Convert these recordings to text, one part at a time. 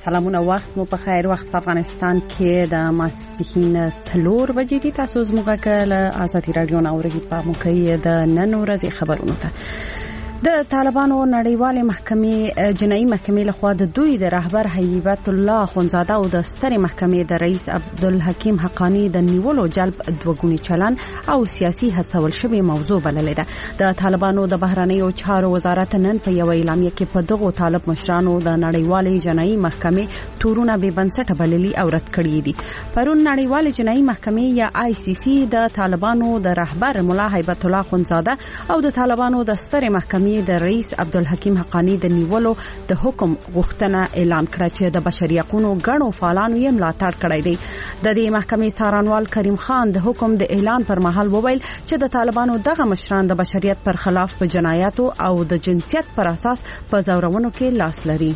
سلامونه، وخت مو په خیر. وخت په افغانستان کې د ماسپښین 4 بجې دي. تاسو زموږه کله آزادي رادیو ناوړي په موقعي د نن ورځې خبرونه ته د طالبانو نړیوالې محکمې جنایي محکمې لخوا د دوی د رهبر هیبت الله خونزاده او د سترې محکمې د رئیس عبدالحکیم حقانی د نیولو جلب دوګونی چلن او سیاسي هڅول شوی موضوع بللې ده. د طالبانو د بهرنیو چارو وزارت نن په یو اعلامیه کې په دغو طالب مشرانو د نړیوالې جنایي محکمې تورونه به بنسټ بللي او رد کړي دي. پرون نړیوالې جنایي محکمې یا ICC د طالبانو د رهبر مولا هیبت الله خونزاده او د طالبانو د سترې محکمې د رئیس عبدالحکیم حقانی د نیولو د حکم غوښتنه اعلان کړه چې د بشري حقوقو غړو فعالانو یې ملاتړ کړی دی. د دې محکمې څارنوال کریم خان د حکم د اعلان پر مهال وویل چې د طالبانو دغه مشران د بشریت پر خلاف په جنایاتو او د جنسیت پر اساس په زورونو کې لاس لري.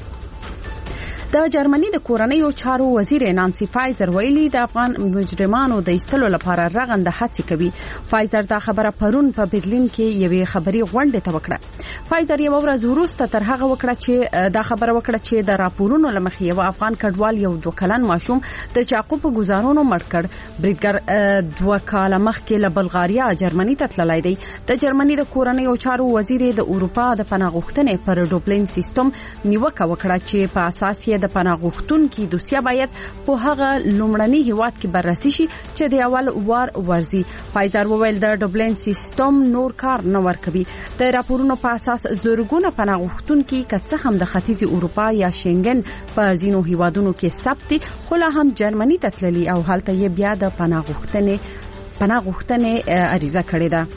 د جرمني د کورنیو چارو وزیر نانسی فایزر ویلي د افغان مجرمانو د ایستلو لپاره رغنده هڅې کوي. فایزر دا خبره پرون په برلین کې یوې خبري غونډه ته وکړه. فایزر یو ورځ وروسته تر هغه وکړه چې دا خبره وکړه چې د راپورونو لمخې یو افغان کډوال یو 2 کلن ماشوم د چاقو په گزارونو مړ کړ. بریدګر 2 کال مخکې له بلغاریا جرمني ته تللی دی. د جرمني د کورنیو چارو وزیر د اروپا د پناه غوښتنې پر ډوبلین سیستم نیوکه وکړه چې په اساس د پناه غوښتونکو دوسیه باید په هغه لومړني هیواد کې بررسي شي چې د اول وار ورزي. فایزر وویل د ډوبلین سیستم نور کار نه ورکوي. د راپورونو په اساس زورګونه پناه غوښتونکو کڅ هم د ختیځ اروپا یا شنګن په ځینو هیوادونو کې ثبت خو لا هم جرمني ته تللي او هلته یې بیا د پناه غوښتنې عریضه کړې ده.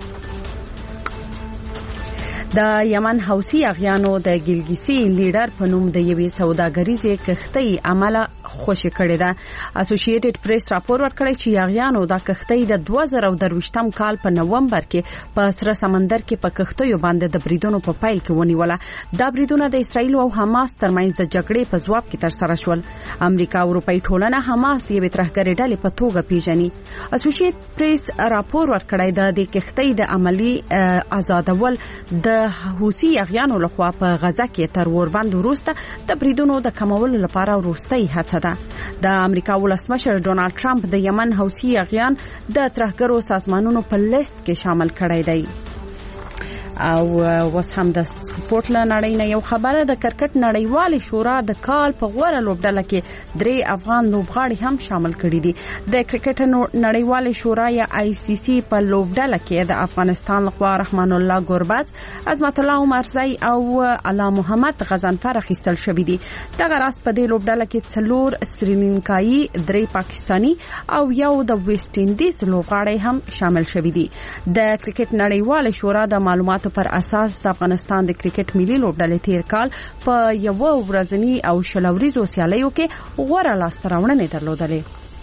د یمن حوثي اغیانو د ګلګیسي لیډر په نوم د یوې سوداګریزې کښتۍ عمله خوشی کړې ده. اسوسییټډ پریس راپور ورکړی چې اغیانو د کښتۍ د 2023م کال په نومبر کې په سره سمندر کې په کښتیو باندې د بریدونو په پایل کې ونیوله. دا بریدونه د اسرایل او حماس ترمنځ د جګړې په ځواب کې ترسره شول. امریکا او اروپאי ټولنه حماس د یوې ترهګرې ډلې په توګه پیژني. اسوسییټډ پریس راپور ورکړی د کښتۍ د عملی آزادول د حوثي اغیانو لخوا په غزه کې تر وربند وروسته د بریدونو د کمولو لپاره وروستۍ هڅه ده. د امریکا ولسمشر ډونالد ټرمپ د یمن حوثي اغیان د ترهګرو سازمانونو په لیست کې شامل کړی دی. او وس هم د سپورت لنړۍ نه یو خبره. د کرکټ نړیوال شورا د کال په غوړه لوبډله کې 3 افغان لوبغاړي هم شامل کړي دي. د کرکټ نړیوال شورا یا ICC په لوبډله کې د افغانستان لخوا رحمان الله ګورباز، عظمت الله عمرزی او علا محمد غزنفر اخیستل شوی دي. دغه راس په دې لوبډله کې 4 سریلانکایي، 3 پاکستانی او یو د ویسټ انډیز لوبغاړي هم شامل شوی دي. د کرکټ نړیوال شورا د معلوماتو پر اساس د افغانستان د کرکټ ملي لوبډلې تیر کال په یو ورځنی او شلوريزو سیالیو کې غوړه لاسته راوړنې درلودلې.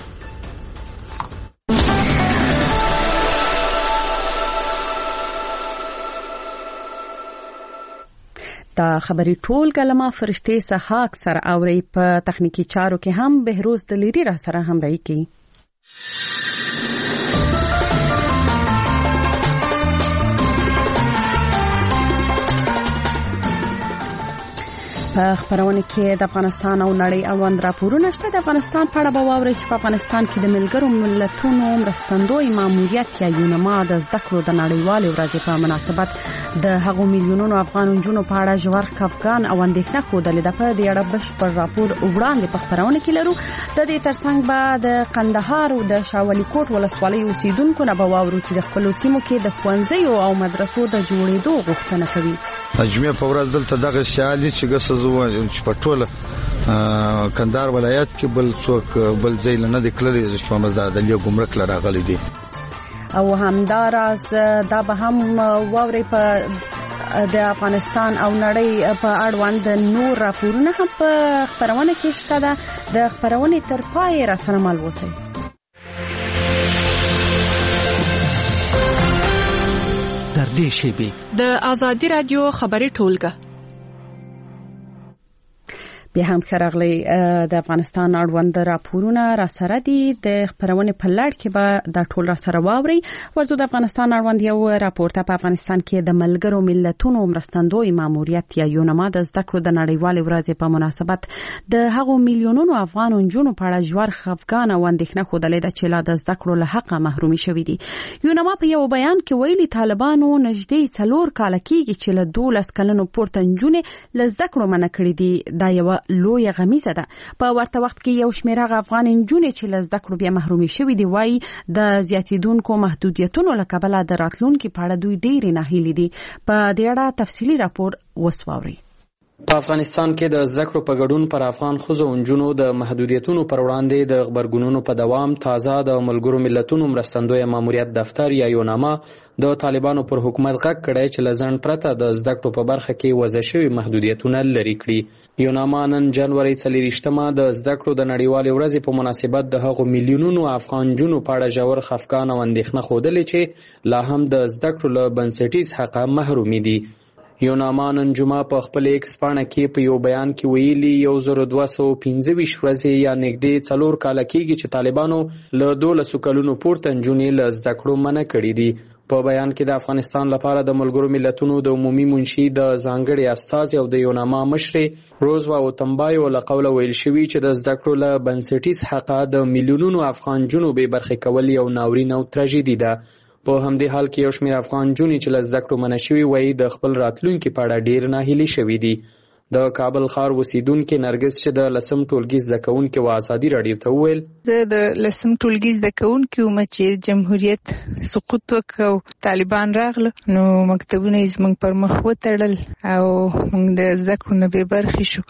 دا خبري ټول کلمه فرشته سحاق سره اوري. په تخنیکی چارو کې هم بهروز دلیری را سره همراهي کوي. په خبرونه کې د افغانستان او نړۍ اړوند راپورونه شته. د افغانستان په اړه به واورئ چې په افغانستان کې د ملګرو ملتونو مرستندوی ماموریت یا یونما د زده کړو د نړیوالې ورځې په مناسبت د هغو میلیونونو افغان نجونو په اړه ژور خفګان او اندېښنه ښودلې ده. په دې اړه بشپړ راپور وړاندې په خبرونه کې لرو. د دې ترڅنګ به د قندهار او د شاولي کوټ ولسوالۍ اوسیدونکو نه به واورو چې د خپل سیمو کې د ښوونځیو او مدرسو د جوړېدو غوښتنه کوي. اجمه په ورځ دلته دغه شالي چې ګسزو چې په ټوله کندهار ولایت کې بل څوک بل ځای نه د کلري چې مزد د ګمرک لره غلي دي. او همداراز دا به هم واوري په د افغانستان او نړۍ په اړوند نور راپورونه هم په خبرونه کې شته. د خبرونه تر پای را سره مل وسی. در دې شیبه د آزادی رادیو خبري ټولګه بیا هم خراغلی د افغانستان اړوند راپورونه را سره دي د خبرونه په لړ کې به د ټول را سره واوري. ورزو د افغانستان اړوند یو راپور ته په افغانستان کې د ملګرو ملتونو مرستندوی ماموریت یا یونما د زده کړو د نړیوال ورځې په مناسبت د هغو میلیونونو افغان نجونو په اړه ژور خفګان او اندېښنه خوده ده چې لا د زده کړو له حق محرومي شوي دي. یونما په یو بیان کې ویلي طالبانو نږدې 4 کاله کېږي چې له 12 کلونو پورته نجونې له زده کړو منع کړي دي. دا یو لوی غمیزه ده. په ورته وخت کې یو شمېر افغان نجونې چې له زده کړو بیا محرومي شوي دي وايي د زیاتیدونکو محدودیتونو له کبله د راتلونکي په اړه دوی ډېرې ناهیلې دي. په دې اړه تفصیلي راپور وسواوري. په افغانستان کې د زده کړو په ګډون پر افغان ښځو او نجونو د محدودیتونو پر وړاندې د غبرګونونو په دوام تازه د ملګرو ملتونو مرستندوی ماموریت دفتر یا یونما د طالبانو پر حکومت غږ کړی چې له ځنډ پرته د زده کړو په برخه کې وضع شوي محدودیتونه لرې کړي. یونما نن جنوري 24 د زده کړو د نړیوالې ورځې په مناسبت د هغو میلیونونو افغان نجونو په اړه ژور خفګان او اندېښنه ښودلې چې لا هم د زده کړو له بنسټیز حقه محرومي دي. یونما نن جمعه په خپل ایکس پاڼه کې په یو بیان کې ویلي 1225 ورځې یا نږدې 4 کاله کېږي چې طالبانو له 12 کلونو پورته نجونې له زده کړو منع کړي دي. په بیان کې د افغانستان لپاره د ملګرو ملتونو د عمومي منشي د ځانګړي استازي او د یونما مشرې روزوا او تنبایو له قوله ویل شوي چې د زده کړو له بنسټیز حقه د میلیونونو افغان نجونو بې برخې کول یو ناورین او تراژیدي ده. په همدې حال کې یو شمېر افغان نجونې چې له زده کړو منع شوي وایي د خپل راتلونکي په اړه ډېر ناهیلي شوي دي. د کابل ښار اوسیدونکې نرګس چې د 10 ټولګي زده کوونکې و ازادي راډیو ته وویل زه د 10 ټولګي زده کوونکې وم چې جمهوریت سقوط وکړ، طالبان راغله، نو مکتبونه یې زموږ پر مخ وتړل او موږ د زده کړو نه بې برخې شو.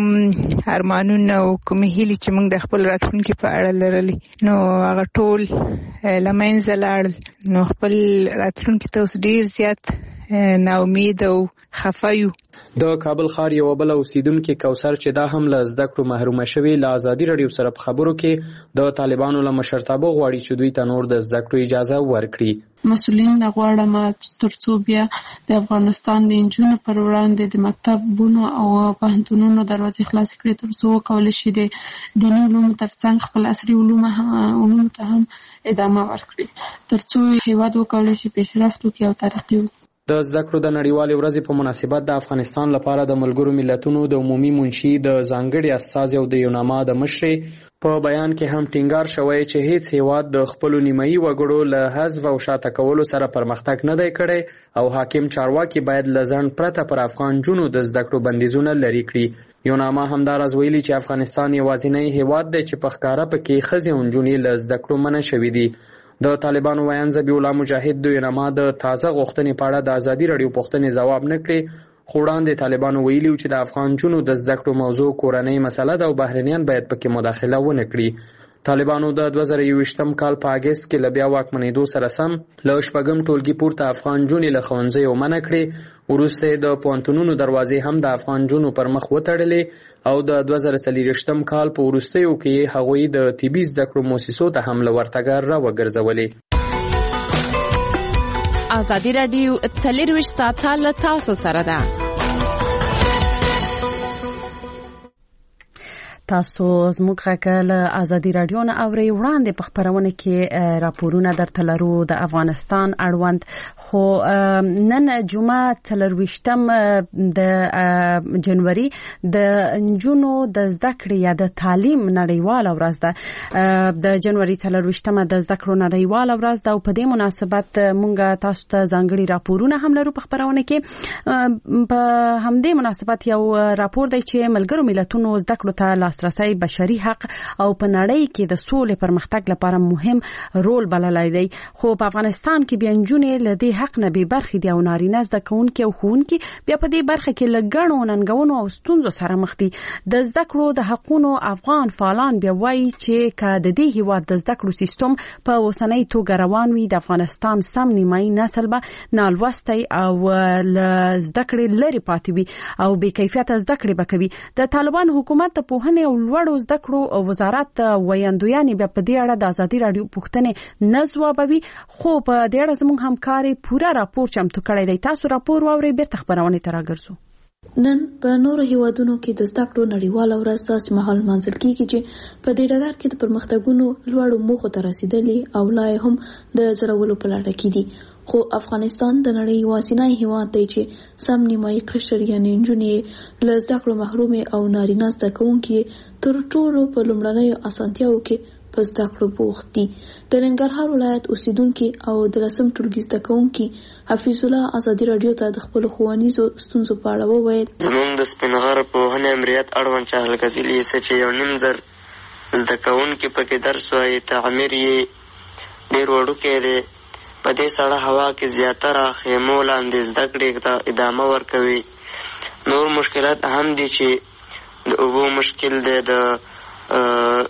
کوم ارمانونه او کومې هیلې چې موږ د خپل راتلونکي په اړه لرلې نو هغه ټول له منځه لاړل. نو خپل راتلونکي ته اوس ډېر زیات ناامید او خفه یو. د کابل ښار یو بل اوسیدونکې کوثر چې دا هم له زده کړو محرومه شوې له ازادي راډیو سره په خبرو کې د طالبانو له مشرتابه غواړي چې دوی ته نور د زده کړو اجازه ورکړي. مسؤلین غواړم چې ترڅو بیا د افغانستان د نجونو پر وړاندې د مکتبونو او پوهنتونونو دروازې خلاص کړي ترڅو وکولای شي د دیني علومو ترڅنګ خپل عصري علومو ته هم ادامه ورکړي ترڅو هیواد وکولای شي پیشرفت وکړي او ترقي وکړي. د زده کړو د نړیوالې ورځې په مناسبت د افغانستان لپاره د ملګرو ملتونو د عمومي منشي د ځانګړي استازي او د یونما د مشرې په بیان کې هم ټینګار شوی چې هیڅ هیواد د خپلو نیمایي وګړو له حذف او شاته کولو سره پرمختګ نه دی کړی او حاکم چارواکي باید له ځنډ پرته پر افغان نجونو د زده کړو بندیزونه لرې کړي. یونما همداراز ویلي چې افغانستان یوازینی هیواد دی چې په ښکاره پکې ښځې او نجونې له زده کړو منع شوي دي. د طالبانو ویان ذبیح الله مجاهد د یونما د تازه غوښتنې په اړه د ازادي راډیو پوښتنې ځواب نه کړي، خو وړاندې طالبانو ویلي چې د افغان نجونو د زده کړو موضوع کورنۍ مسله ده او بهرنیان باید پکې مداخله ونه کړي. طالبانو د 2021 کال په اگست کې له بیا واکمنېدو سره سم له 6 ټولګي پورته افغان نجونې له ښوونځیو منع کړې. وروسته د پوهنتونونو دروازې هم د افغان نجونو پر مخ وتړلې او د 2023 کال په وروستیو کې هغوی د طبي زده کړو مؤسسو ته هم له ورتګ را وګرځولې. ازادي راډیو 24 ساعته له تاسو سره ده. تاسو زموږ غږ له ازادي راډیو نه اورئ. وړاندې په خبرونه کې راپورونه درته لرو د افغانستان اړوند، خو نن جمعه 24 د جنوري د نجونو د زده کړې یا د تعلیم نړیواله ورځ ده. د جنوري 24 د زده کړو نړیواله ورځ ده او په دې مناسبت مونږ تاسو ته ځانګړي راپورونه هم لرو په خبرونه کې. په همدې مناسبت یو راپور دی چې ملګرو ملتونو زده کړو ته لاسرسي بشري حق او په نړۍ کې د سولې پرمختګ لپاره مهم رول بللی دی. خو په افغانستان کې بیا نجونې له دې حق نه بې برخې دي او نارینه زده کوونکي او ښوونکي بیا په دې برخه کې له ګڼو ننګونو او ستونزو سره مخ دي. د زده کړو د حقونو افغان فعالان بیا وایي چې که د دې هیواد د زده کړو سیستم په اوسنۍ توګه روان وي د افغانستان سم نیمایي نسل به نالوستی او له زده کړې لرې پاتې وي او بې کیفیته زده کړې به کوي. د طالبان حکومت د پوهنې او لوړو زده کړو وزارت ویاندویانې بیا په دې اړه د ازادي راډیو پوښتنې نه ځوابوي، خو په دې اړه زموږ همکاري پوره راپور چمتو کړی دی. تاسو راپور واورئ، بیرته خبرونه ته راګرځو. نن په نورو هیوادونو کې د زده کړو نړیواله ورځ داسې مهال لمانځل کیږي چې په دې ډګر کې د پرمختګونو لوړو موخو ته رسیدلې او لا هم د ځلولو په لټه کې دي. خو افغانستان د نړۍ یوازینی هیواد دی چې سم نیمایي قشر یعنې نجونې له زده کړو محرومې او نارینه زده کوونکي تر ټولو په لومړنیو اسانتیاوو کې په زده کړو بوخت دي. د ننګرهار ولایت اوسیدونکي او د 10م ټولګي زده کوونکي حفیظ الله ازادي رادیو ته د خپلو ښوونیزو ستونزو په اړه وویل. زموږ د سپین غر پوهنې امریت اړوند چهل غزلي څه چې 1.5 زره زده کوونکي پکې درس وایي، تعمیر یې ډېر وړوکی دی. په دې سړه هوا کې زیاتره خیمو لاندې زده کړې ته ادامه ورکوي. نور مشکلات هم دي چې د اوبو مشکل دی، د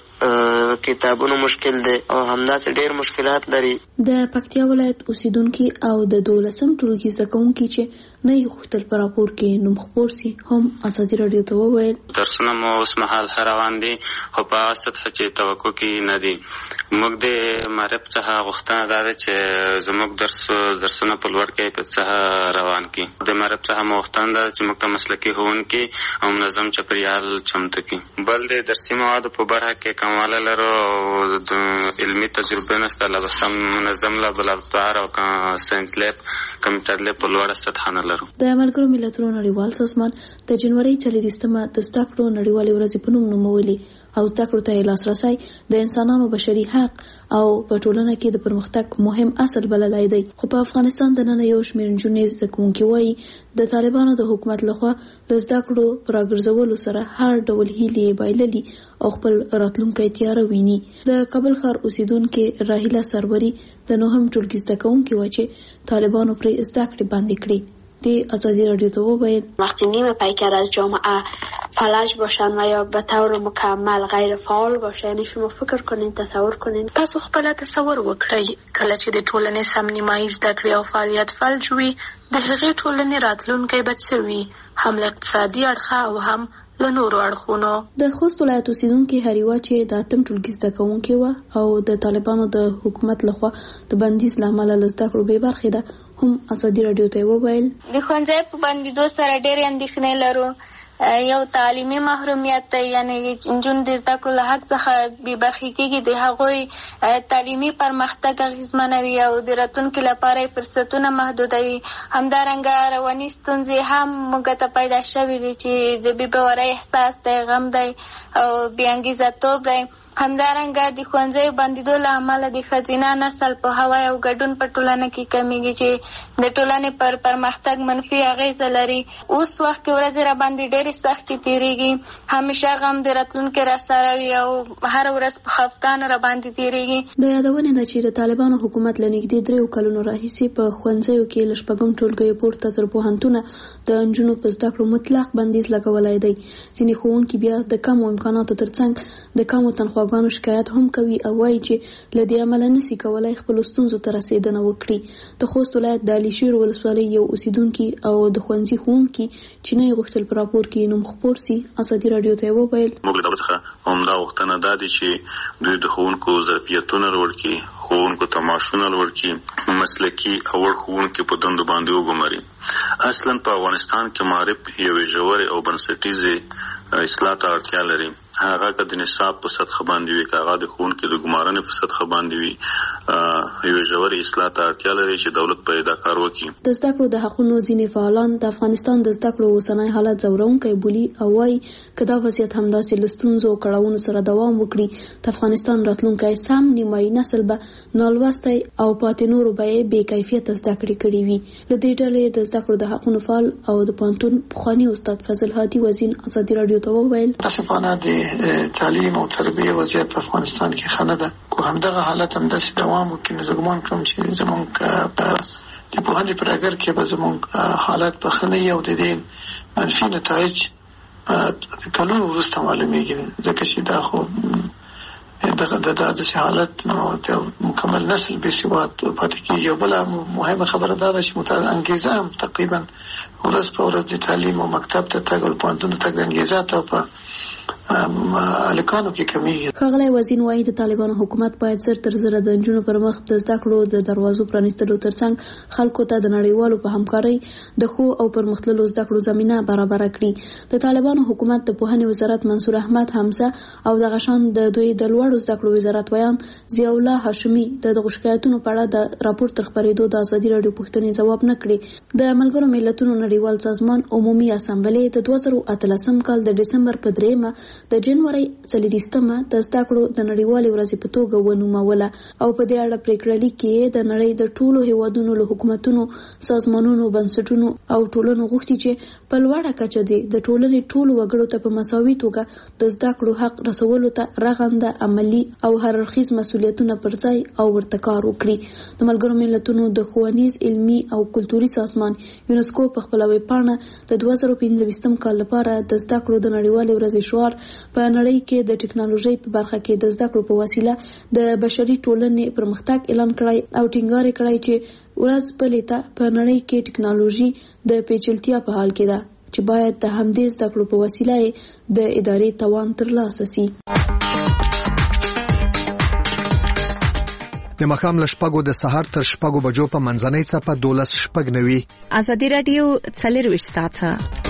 کتابونو مشکل دی او همداسې ډېر مشکلات لري. د پکتیا ولایت اوسیدونکي او د 12م ټولګي زده کوونکي چې نه یې غوښتل په راپور کې نوم خپور سي هم ازادي رادیو ته وویل. درسونه مو اوس مهال ښه روان دي، خو په هغه سطحه چې توقع کې نه دي. موږ د معرف څخه غوښتنه دا ده چې زموږ درسونه په لوړ کیفیت څخه روان کړي. د معرف څخه مو غوښتنه ده چې موږ ته مسلکي ښوونکي او منظم چاپېریال چمتو کړي. بل د درسي موادو په برخه کې کموالی لرو او د علمي تجربې نشته. لا به سم منظم لابراتوار او ساینس لیب کمپیوټر لیب په لوړه سطحه نه لرو. د ملګرو ملتونو نړیوال سازمان د جنوري 24مه د زده کړو نړیوالې ورځې په نوم نومولې او زده کړو ته لاسرسی د انسانانو بشري حق او په ټولنه کې د پرمختګ مهم اصل بللی دی. خو په افغانستان د نن یو شمېر نجونې زده کوونکي وایي د طالبانو د حکومت لخوا له زده کړو په راګرځولو سره هر ډول هیلې یې بایللي او خپل راتلونکی تیاره ویني. د کابل ښار اوسیدونکي راهیله سروري د 9م ټولګي زده کوونکي وه چې طالبانو پرې زده کړې بندې کړې. ازادی رادیو تو باید وقتی نیمه پیکر از جامعه فلج باشن و یا به طور مکمل غیر فعال باشه، یعنی شما فکر کنین، تصور کنین. تاسو خپل تصور وکړئ کله چې د ټولنې سم نیمایي زده کړې او فعالیت فلج وي، د هغې ټولنې راتلونکی به څه وي، هم له اقتصادي اړخه او هم له نورو اړخونو. د خوست ولایت اوسیدونکي هریوه چې د 8م ټولګي زده کوونکي وه او د طالبانو د حکومت لخوا د بندیز له امله له زده کړو بې برخې ده هم ازادي رادیو ته وویل. د ښوونځي په بندېدو سره ډېرې اندېښنې لرو. یو تعلیمي محرومیت دی، یعنی نجونې د زده کړو له حق څخه بې برخې کېږي، د هغوی تعلیمي پرمختګ اغېزمنوي او د راتلونکي لپاره یې فرصتونه محدودوي. همدارنګه رواني ستونزې هم موږ ته پیدا شوي دي چې د بې باورۍ احساس دی، غم دی او بې انګیزه توب دی. همدارنګه د ښوونځیو بندېدو له امله د ښځینه نسل په هوای او ګډون په ټولنه کې کمیږي چې د ټولنې پر پرمختګ منفي اغېزه لري. اوس وخت کې ورځې راباندې ډېرې سختې تېرېږي، همیشه غم د راتلونکي راسره وي او هره ورځ په خفګان راباندې تېرېږي. د یادونې ده چې د طالبانو حکومت له نږدې 3 کلونو راهیسې په ښوونځیو کې له 6م ټولګیو پورته تر پوهنتونه د نجونو په زده کړو مطلق بندیز لګولی دی. ځینې ښوونکي بیا د کمو امکاناتو ترڅنګ د کمو تنخوا ګانو شکایت هم کوي او وایي چې له دې امله نشي کولای خپلو ستونزو ته رسېدنه وکړي. د خوست ولایت د علي شیر ولسوالۍ یو اوسیدونکي او د ښوونځي ښوونکي چې نه یې غوښتل په راپور کې نوم خپور سي ازادي رادیو ته وویل. موږ له دولت څخه همدا غوښتنه دا ده چې دوی د ښوونکو ظرفیتونه لوړ کړي، ښوونکو ته معاشونه لوړ کړي، مسلکي او وړ ښوونکي په دندو باندې وګماري. اصلا په افغانستان کې معرف یوې ژورې او بنسټیزې اصلاح ته اړتیا لري. هغه که د نصاب په سطحه باندې وي، که هغه د ښوونکي د ګمارنې په سطحه باندې وي، یوې ژورې اصلاح ته اړتیا لري چې دولت په دا کار وکړي. د زده کړو د حقونو ځینې فعالان د افغانستان د زده کړو اوسنی حالت ځورونکی بولي او وایي که دا وضعیت همداسې له ستونزو او کړاوونو سره دوام وکړي، د افغانستان راتلونکی سم نیمایي نسل به نالوستی او پاتې نورو به یې بې کیفیته زده کړې کړې وي. له دې ډلې د زده کړو د حقونو فعال او د پوهنتون پخواني استاد فضل هادي وزین ازادي رادیو ته وویل. متاسفانه د تعلیم او تربیه وضعیت په افغانستان کې ښه نه ده. کو همدغه حالت همداسې دوام وکړي، نو زه ګمان کوم چې زموږ په د پوهنې په ډګر کې به زموږ حالت به ښه نه وي او د دې منفي نتایج د کلونو وروسته معلومیږي، ځکه چې دا خو د داسې حالت نو مکمل نسل بې سواد پاتې کېږي. او بله مهمه خبره دا ده چې انګیزه هم تقریبا ورځ په ورځ د تعلیم او مکتب ته تګ او پوهنتون ته تګ د انګیزه ته په الکانو کې کمیږي. ښاغلی وزین وايي د طالبانو حکومت باید زر تر زره د نجونو پر مخ د زده کړو د دروازو پرانیستلو ترڅنګ خلکو ته د نړیوالو په همکارۍ د ښو او پرمختللو زده کړو زمینه برابره کړي. د طالبانو حکومت د پوهنې وزارت منصور احمد حمزه او د غشان د دوی د لوړو زده کړو وزارت ویان ضیاء الله هاشمي د شکایتونو په اړه د راپور تر خپرېدو د ازادي راډیو پوښتنې ځواب نه کړي. د ملګرو ملتونو نړیوال سازمان عمومي اسامبلې د 2018 کال د ډسمبر په 3 د جنوري 4 د زده کړو د نړیوالې ورځې په توګه ونوموله او په دې اړه پریکړه لیکي د نړۍ د ټولو هیوادونو له حکومتونو، سازمانونو، بنسټونو او ټولنو غوښتي چې په لوړه کچه د ټولنې ټولو وګړو ته په مساوي توګه د زده کړو حق رسولو ته رغنده عملی او هررخیز مسؤلیتونه پر ځای او ورته کار وکړي. د ملګرو ملتونو د ښوونیز، علمي او کلتوري سازمان یونسکو په خپله ویبپاڼه د 2015 کال لپاره د زده کړو د نړیوالې ورځې شعار په نړۍ کې د ټکنالوژي په برخه کې د زده کړو په وسیله د بشري ټولنې پرمختګ اعلان کړی او ټینګار کړی چې ورځ بلې ته په نړۍ کې ټکنالوژي د پیچلتیا په حال کې ده چې باید د همدې زده کړو په وسیله د ادارې توان ترلاسه شي. د مخام لشپګو د سحر تر شپګو بجو په منځنۍ څپه 12:09 ازادي رادیو 24 ساعته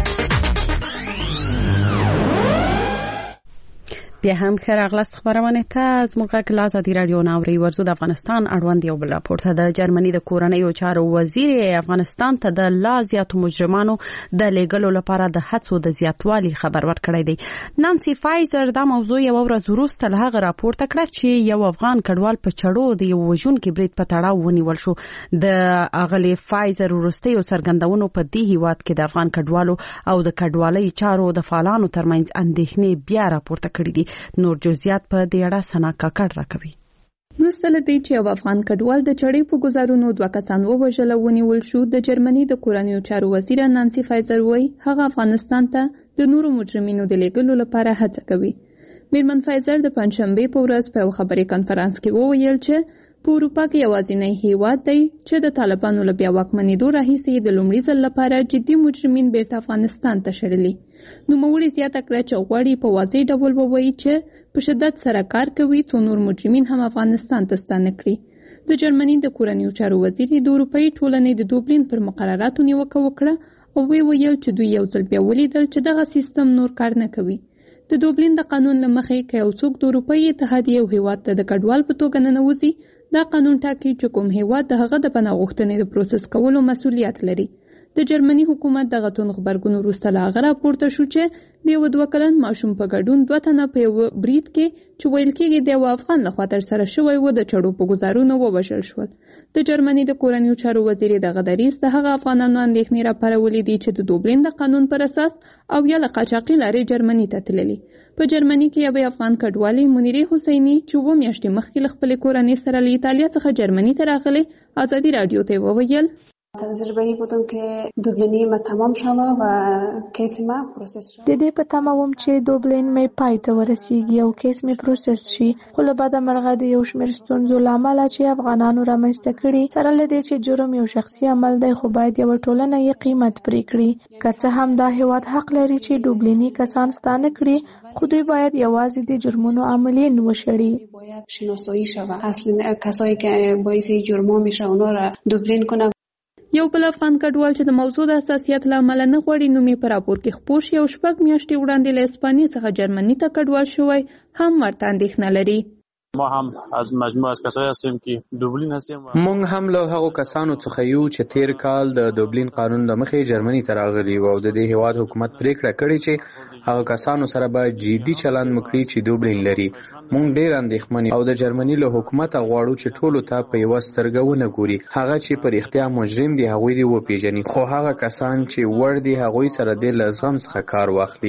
بیا هم خیر اغلاس خبرونه ته از موږ کله ازادي رادیو ناوړي ورزو د افغانستان اړوند یو بل راپور ته د جرمني د کورنیو چارو وزیر افغانستان ته د لا زیاتو مجرمانو د لیګلو لپاره د هڅو د زیاتوالي خبر ورکړی دی. نانسي فایزر دا موضوع یو ورځ وروسته له هغه راپور ته کړ چې یو افغان کډوال په چړو د یو وژونکي برید په تړاو ونیول شو. د اغلی فایزر ورستي او سرګندونو په دې هیواد کې د افغان کډوالو او د کډوالۍ چارو د فعالانو ترمنځ اندېښنې بیا راپورته کړې دي. نور جزئیات په دې اړه سنا کاکړ راکوي. وروسته له دې چې یو افغان کډوال د چړې په گزارونو 2 کسان ووژل او ونیول شو، د جرمني د کورنیو چارو وزیر نانسي فایزر وایي هغه افغانستان ته د نورو مجرمینو د لیږلو لپاره هڅه کوي. میرمن فایزر د پنځشنبه په ورځ په خبري کانفرنس کې وویل چې په اروپا کې یوازینی هیواد دی چې د طالبانو له بیا واکمنېدو راهیسې د لومړي ځل لپاره جدي مجرمین بیرته افغانستان ته شړلي. نوموړي زیاته کړه چې غواړي په واضح ډول ووایي چې په شدت سره کار کوي څو نور مجرمین هم افغانستان ته ستانه کړي. د جرمني د کورنیو چارو وزیر د اروپאי ټولنې د دوبلین پر مقرراتو نیوکه وکړه او ویل چې دوی یو ځل بیا ولیدل چې دغه سیستم نور کار نه کوي. د دوبلین د قانون له مخې که یو څوک د اروپאי اتحادیې یو هیواد ته د کډوال په توګه ننوځي، دا قانون ټاکي چې کوم هیواد د هغه د پناه غوښتنې د پروسس کولو مسؤلیت لري. د جرمني حکومت دغه تون خبرګون وروسته له هغه راپورته شو چې د یو 2 کلن ماشوم په ګډون 2 تنه په یو برید کې چې ویل کېږي د یو افغان لخوا ترسره شوی و د چړو په گزارونو ووژل شول. د جرمني د کورنیو چارو وزیر دغه دریځ د هغه افغانانو اندېښنې راپارولې دي چې د دوبلین د قانون پر اساس او یا له قاچاقي لارې جرمني ته تللي. په جرمني کې یو افغان کډوالي منیرې حسیني چې 2 میاشتې مخکې له خپلې کورنۍ سره له ایتالیا څخه جرمني ته راغلی ازادي رادیو ته وویل تجربه‌ای بودم که دوبلینی ما تمام شد و کیس ما پروسس شد. د دې په تمه وم چې دوبلین مې پای ته ورسیږي او کیس مې پروسس شي، خو له بده مرغه د یو شمېر ستونزو له امله چې افغانانو رامنځته کړي، سره له دې چې جرم یو شخصي عمل دی خو باید یوه ټولنه یې قیمت پرې کړي. که څه هم دا هیواد حق لري چې دوبلینی کسان ستانه کړي، خو دوی باید یوازې د جرمونو عاملین وشړي. باید شناسایی شود اصلا کسایی که باعث جرم میشه اونا را دوبلین کنه. یو بل افغان کډوال چې د موضوع د حساسیت له امله نه غواړي نوم یې په راپور کې خپور شي او 6 میاشتې وړاندې له اسپانیې څخه جرمني ته کډوال شوی هم ورته اندېښنه لري. ما هم از مجموعه از کسایی هستیم که دوبلین هستیم. مونږ هم له هغو کسانو څخه یو چې تیر کال د دوبلین قانون له مخې جرمني ته راغلي او د دې هیواد حکومت پریکړه کړې چې هغه کسانو سره به جدي چلند وکړي چې دوبلین لري. مونږ ډېر اندېښمن او د جرمني له حکومت غواړو چې ټولو ته په یوه سترګه ونه ګوري. هغه چې په رښتیا مجرم دي هغوی دې وپېژني، خو هغه کسان چې وړ دي هغوی سره دې له زغم څخه کار واخلي.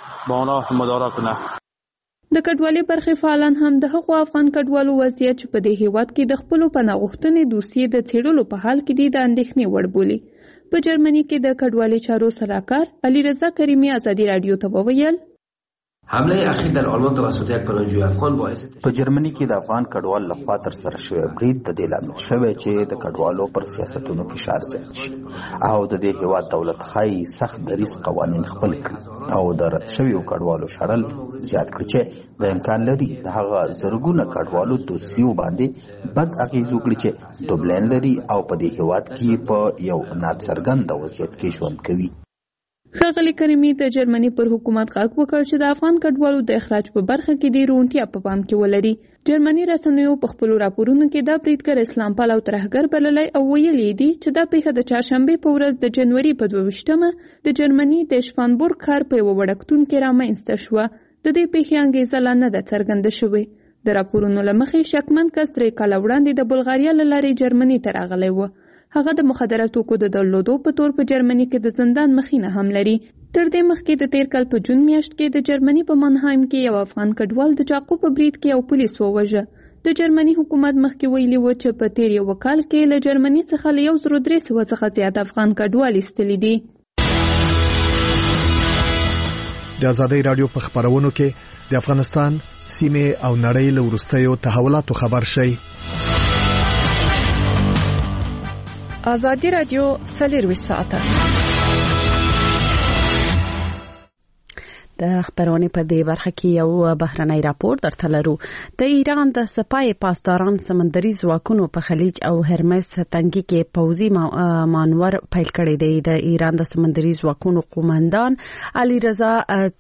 د کډوالۍ برخې فعالان هم د هغو افغان کډوالو وضعیت چې په دې هیواد کې د خپلو پناه غوښتنې دوسیې د څېړلو په حال کې دي د اندېښنې وړ بولي. په جرمني کې د کډوالۍ چارو سلاکار علي رضا کریمي ازادي رادیو ته وویل حمله اخیر در آلمان توسط یک پناهجوی افغان باعث په جرمني کې د افغان کډوال لخوا تر سره شوی برید د دې لامل شوی چې د کډوالو پر سیاستونو فشار زیات شي او د دې هیواد دولت خای سخت دریځ قوانین خپل کړي او د رد شویو کډوالو شړل زیات کړي چې د امکان لري د هغه زرګونه کډوالو دوسیو باندې بد اغیز وکړي چې دوبلین لري او په دې هیواد کې په یو ناڅرګند وضعیت کې ژوند کوي. ښاغلي کریمي د جرمني پر حکومت غږ وکړ چې د افغان کډوالو د اخراج په برخه کې د روڼتیا په پام کې ولري. جرمني رسنیو په خپلو راپورونو کې دا بریدګر اسلام پال او ترهګر بللی او ویلي دي چې دا پیښه د چهارشنبې په ورځ د جنوري په 22مه د جرمني د شپانبورګ ښار په یوه وړکتون کې رامنځته شوه. د دې پیښې انګیزه لا نه ده څرګنده شوې. د راپورونو له مخې شکمن کس 3 کاله وړاندې د بلغاریا له لارې جرمني ته راغلی و. هغه د مخدره توکو د درلودو په تور په جرمني کې د زندان مخینه هم لري. تر دې مخکې د تیر کال په جون میاشت کې د جرمني په منهایم کې یو افغان کډوال د چاقو په برید کې یو پولیس ووژه. د جرمني حکومت مخکې ویلي و چې په تیر یو کال کې له جرمني څخه له 1300 څخه زیات افغان کډوال ایستلي دي. د ازادۍ رادیو په خبرونو کې د افغانستان سیمه او نړۍ له وروستیو تحولاتو خبر شي. ازادي رادیو 24 ساعته د خبرونې په دې برخه کې یو بهرنی راپور درته لرو. د ایران د سپای پاسداران سمندري ځواکونو په خلیج او هرمز تنګي کې پوځي مانور پیل کړی دی. د ایران د سمندري ځواکونو قومندان علي رضا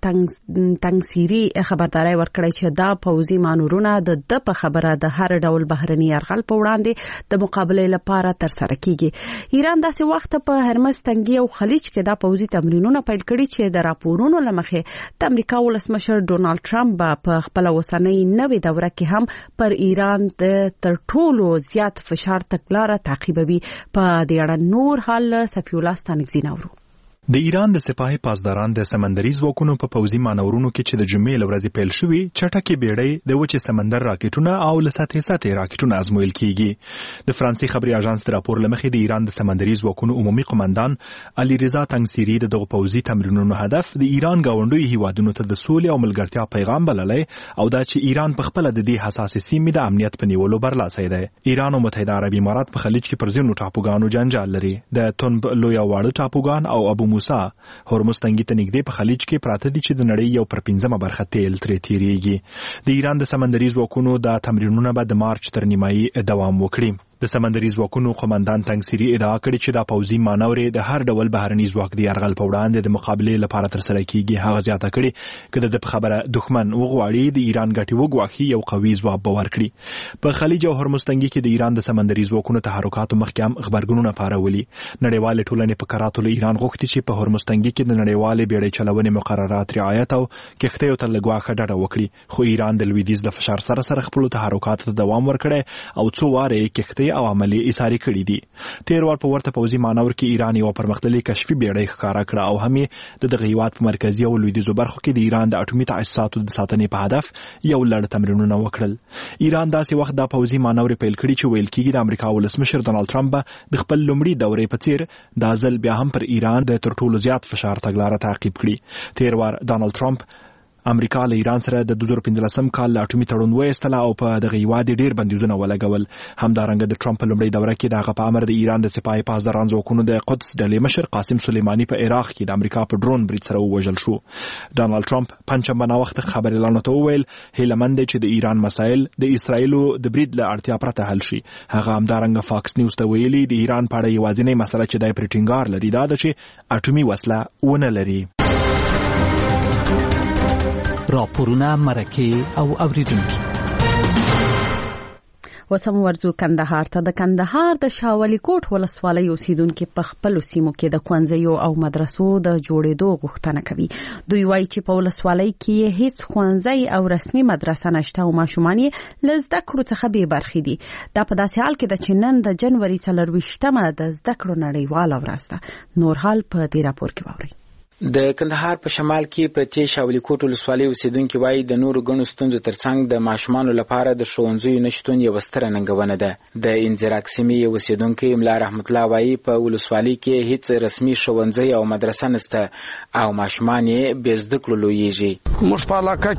تنگسيري خبرداري ورکړی چې دا پوځي مانورونه د په خبره د هر ډول بهرني يرغل په وړاندې د مقابله لپاره تر سره کیږي. ایران داسې وخت په هرمز تنګي او خلیج کې دا پوځي تمرینونه پیل کړي چې د راپورونو لمخې د امریکا ولسمشر ډونالد ټرمپ په خپل وسنۍ نوې دوره کې هم پر ایران د تر ټولو زیات فشار تګلاره تعقیبوي. په دې اړه نور حال صفی الله ستانکزی نورو. د ایران د سپاه پاسداران د سمندري ځواکونو په پوځي مانورونو کې چې د جمعې لورځې پیل شوي چټکې بیړۍ د وچې سمندر راکټونه او له سطحي راکټونه ازمویل کیږي. د فرانسې خبري اژانس د راپور لمخې د ایران د سمندري ځواکونو عمومي قومندان علي رضا تنگسيري دغه پوځي تمرینونو هدف د ایران گاونډي هیوادونو ته د سولې او ملګرتیا پیغام بللی او دا چې ایران په خپل د دې حساسې سیمې د امنیت په نیولو برلاسي دی. ایران او متحده عرب امارات په خلیج کې پر ځینو ټاپوګانو جنجال لري. د تونب لوی واړه ټاپوګان او ابو موسی هرمز تنګي ته نږدې په خلیج کې پراته دي چې د نړۍ یو پر 15مه برخه تیل ترې تیریږي. د ایران د سمندري ځواکونو د تمرینونه به د مارچ تر نیمایي دوام وکړي. د سمندري ځواکونو قومندان تنگسيري ادعا کړې چې دا پوځي مانورې د هر ډول بهرني ځواک د يرغل په وړاندې د مقابله لپاره تر سره کیږي. هغه زیاته کړې کله د خبره دښمن وغواړي د ایران ګټي وګواخي یو قوي ځواب باور کړي. په خلیج او هرمز تنګي کې د ایران د سمندري ځواکونو تحرکاتو مخکې خبرګونونه پارولي. نړیوال ټولنې په کراتو له ایران غوښتي چې په هرمز تنګي کې د نړیوال بیړۍ چلونې مقررات رعایت او کښتیو ته لګواخه ډډه وکړي. خو ایران د لویدیځ د فشار سره خپل تحرکاتو ته دوام ورکړي او څو واره کښتۍ او عملی کړی دي. تیر وار په ورته پوځي مانور کې ایران یو پرمختللي کشفي بیړۍ ښکارا کړه او هم د دغه هیواد په مرکزی او لویدیځو برخو کې د ایران د اټومي تاسیساتو د ساتنې په هدف یو لړ تمرینونه وکړل. ایران داسې وخت د پوځي مانور پیل کړی چې ویل کېږي د امریکا ولسمشر ډونالد ټرمپ د خپل لومړي دورې په څیر د ځل بیا هم پر ایران د تر ټولو زیات فشار تګلاره تعقیب کړي. تیر وار ډونالد ټرمپ امریکا له ایران سره د 2015 کال اټومي تړون وایستله او په دغه هیواد ډیر بندیزونه ولګول. همدارنګه د ټرمپ لومړی دوره کې دغه په امر د ایران د سپاه پاسداران ځواکونو د قدس ډلې مشر قاسم سلیمانی په عراق کې د امریکا په ډرون برید سره ووژل شو. ډونالد ټرمپ پنځمه وخت خبر اعلان وکړ هیلمند چې د ایران مسایل د اسرایلو د برید له اړتیا پرته حل شي. هغه همدارنګه فاکس نیوز ته ویلي د ایران په اړه یوازینی مسله چې د پرټینګار لري دا ده چې اټومي وسله ونه لري. راپورونه مرکه او اوریدونکو وسم ورزو کندهار ته. د کندهار د شاولی کوټ ولسوالۍ اوسیدونکو په خپل سیمو کې د ښوونځیو او مدرسو د جوړېدو غوښتنه کوي. دوی وایي چې په ولسوالۍ کې هیڅ ښوونځی او رسمي مدرسه نشته او ماشومان یې له زده کړو څخه بې برخې دي. دا په داسې حال کې ده چې نن د جنوري 24مه د زده کړو نړیواله ورځ ده. نور حال په دې راپور کې واورئ. د کندهار په شمال کې پرتې شاولی کوټ ولسوالۍ اوسیدونکو وایي د نورو ګڼو ستونزو ترڅنګ د ماشومانو لپاره د ښوونځیو نشتون یوه ستره ننګونه ده. د انزراک سیمې اوسیدونکی املا رحمت الله وایي په ولسوالۍ کې هیڅ رسمي ښوونځی او مدرسه نشته او ماشومان یې بې زده کړو لویږي. موږ په علاقه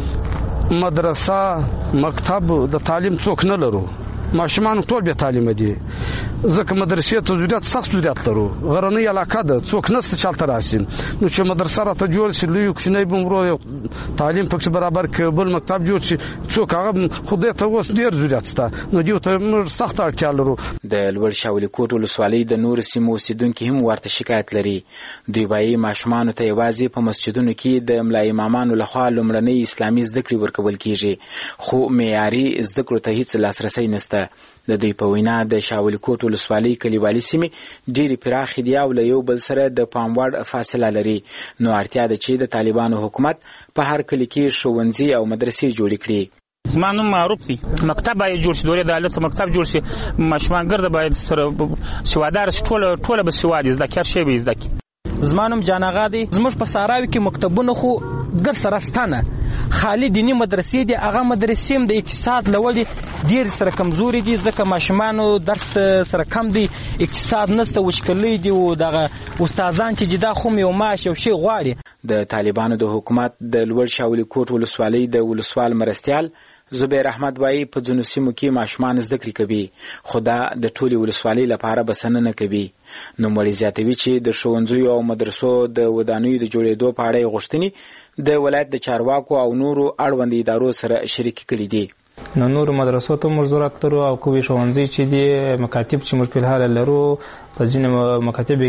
کې مدرسه مکتب د تعلیم څوک نه لرو. ماشومان ټول به تعلیم دي ځکه مدرسې ته ضرورت سخت ضرورت لرو. غرنۍ علاقه ده څوک نشته چالت راشي نو چې مدرسه راته جوړ شي لوی کوچنی بمرو تعلیم پکې برابر کې بل مکتب جوړ شي څوک هغه خدای ته اوس ډیر ضرورت شته نو دیو ته موږ سخت اړتیا لرو. د لوړ شاولی کوټ ولسوالۍ د نور سیمو اوسیدونکو هم ورته شکایت لري. دوی وايي ماشومان ته یوازې په مسجدونو کې د املا امامانو لخوا لومړنۍ اسلامي زده کړې ورکول کیږي خو معیاري زده کړو ته هیڅ لاسرسی نشته. د دوی په وینا د شاولی کوټ ولسوالۍ کلیوالي سیمې ډېرې پراخې دي او له یو بل سره د پام وړ فاصله لري نو اړتیا ده چې د طالبانو حکومت په هر کلي کې ښوونځي او مدرسې جوړې کړي. زما نوم معروف دی. مکتب باید جوړ شي، دورې د عدالت مکتب جوړ شي، ماشومان ګرده باید سره سوادار شي، ټوله به سواد زده کړي، هر شی به زده کړي. زما نوم جان آغا دی. زموږ په صحراوي کې مکتبونه خو ګر سره ستانه خالی دینی مدرسې دي. هغه مدرسې هم د اقتصاد لوړې ډېر سره کمزوري دي ځکه ماشومانو درس سره کم دی، اقتصاد نشته، وشکلۍ دي او دغه استادان چې دي دا خو یو معاش یو شی غواړي. د طالبانو د حکومت د لوړ شاولی کوټ ولسوالۍ د ولسوال مرستیال زبیر احمد وایي په ځینو سیمو کې ماشومان زده کړې کوي خو دا د ټولې ولسوالۍ لپاره بسنه نه کوي. نوموړی زیاتوي چې د ښوونځیو او مدرسو د ودانیو د جوړېدو په اړه یې غوښتنې د ولایت د چارواکو او نورو اړوندو ادارو سره شریکې کړي دي. نو نورو مدرسو ته موږ ضرورت لرو او کومې ښوونځي چې دي مکاتب چې موږ په حال لرو په ځینو مکاتبو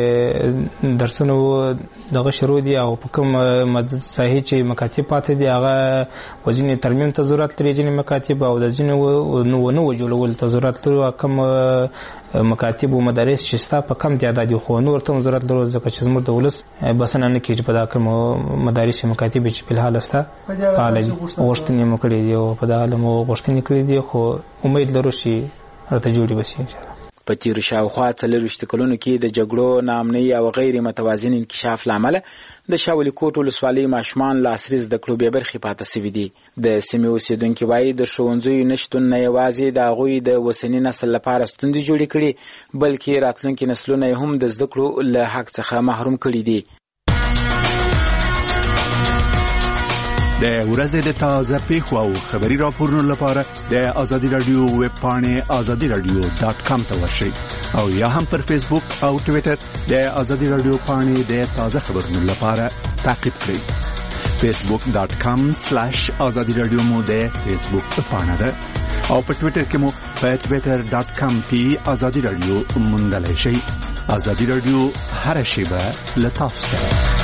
کې درسونه دغه شروع دي او په کوم ساحې چې مکاتب پاتې دي هغه ځینې ترمیم ته ضرورت لري، ځینې مکاتب او د ځینو نوو جوړولو ته ضرورت لري. کوم مکاتب او مدارس چې ستا په کم تعداد دي خو نور ته ضرورت لري ځکه چې زموږ د ولس بسنه نه کېږي په دا کوم مدارس مکاتب چې په حال ستا فعال دي. غوښتنې مو کړې دي او په دا حال مو غوښتنې کړې دي خو امید لرو چې راته جوړې به شي. په تیرو شاوخوا 40 کلونو کې د جګړو، ناامنۍ او غیر متوازن انکشاف لامل د شاولی کوټ ولسوالۍ ماشومان له عصري زده کړو بې برخې پاتې سوي دي. د سیمې اوسیدونکي وایي د ښوونځیو نشتون نه یوازې د هغوی د اوسني نسل لپاره ستونزې جوړې کړي بلکې راتلونکي نسلونه یې هم د زده کړو له حق څخه محروم کړي دي. د ورځې د تازه پیښو او خبري راپورونو لپاره د آزادي رادیو ویب پاڼې azadiradio.com ته ورشئ او یا هم پر فیسبوک او ټوئیټر د آزادي رادیو پاڼې د تازه خبرونو لپاره تعقیب کړئ. facebook.com/azadiradio مو د فیسبوک پاڼه ده او په ټوئیټر کې مو په twitter.com کې آزادي رادیو موندلای شئ. آزادي رادیو هر شیبه له تاسو سره.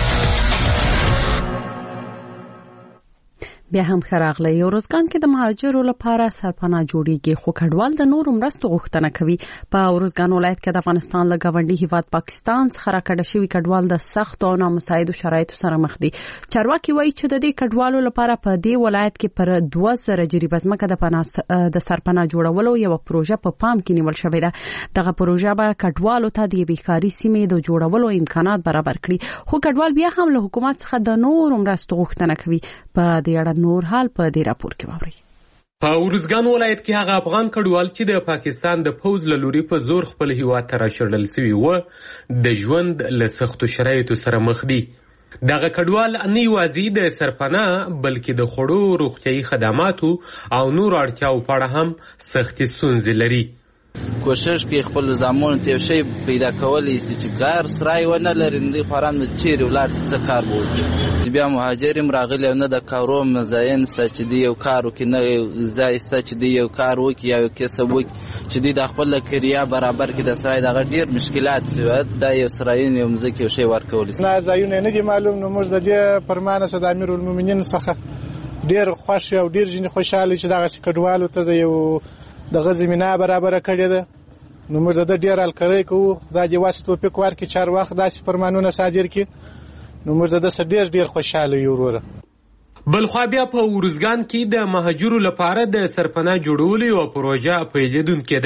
بیا هم خراغله یو روزګان کې د مهاجرو لپاره سرپناه جوړیږي خو کډوال د نورو مرستو غوښتنه کوي. په روزګان ولایت کې د افغانستان له ګاونډي هیواد پاکستان څخه راکړه شوی کډوال د سخت او نامساعدو شرایطو سره مخ دي. چارواکي وایي چې د دې کډوالو لپاره په دې ولایت کې پر 2000 جریبه ځمکه د سرپناه جوړولو یو پروژه په پام کې نیول شوې ده. دغه پروژه به کډوالو ته د بیکاری سیمې د جوړولو امکانات برابر کړي خو کډوال بیا هم له حکومت څخه د نورو مرستو غوښتنه کوي. په دې اړه نور حال په دې راپور کې واورئ. په ورزګان ولایت کې هغه افغان کډوال چې د پاکستان د پوز له لوري په زور خپل هیواد ته راچړل سوي و د ژوند له سختو شرایطو سره مخ دي. دغه کډوال نه یوازې د سرپناه بلکې د خوړو، روغتیايي خدماتو او نور اړتیاو په اړه هم سختې ستونزې لري. کوشش کې خپل زامن ته شی پیدا کولای شي چې کار سرای و نه لري نه خوران چیرې ولر څه کار وکړي. بیا مهاجرین راغلي نه د کارو مزاین چې دی یو کارو کې نه زایسته چې دی یو کار وکړي یا کسب وکړي چې دی د خپل کریا برابر کې د سرای دغه ډیر مشکلات سوي د یو سرای یو مزکه شی ورکول شي. نه ځایونه نه دي معلوم. نو موږ د دې پرمانه صد امیر المؤمنین څخه ډیر خوش او ډیر جن خوشاله چې دغه کډوالو ته د یو دغه زمينه برابر کړی ده. نو موږ د ډیر الکرې کوو دا د واسطه توفیق ورکړي چار وخت داسې فرمانونه صادر کړي. نو موږ د ډیر خوشاله یو وروره. بلخوا بیا په ورزګان کې د مهاجرو لپاره د سرپناه جوړولو یو پروژه پیلېدونکې ده.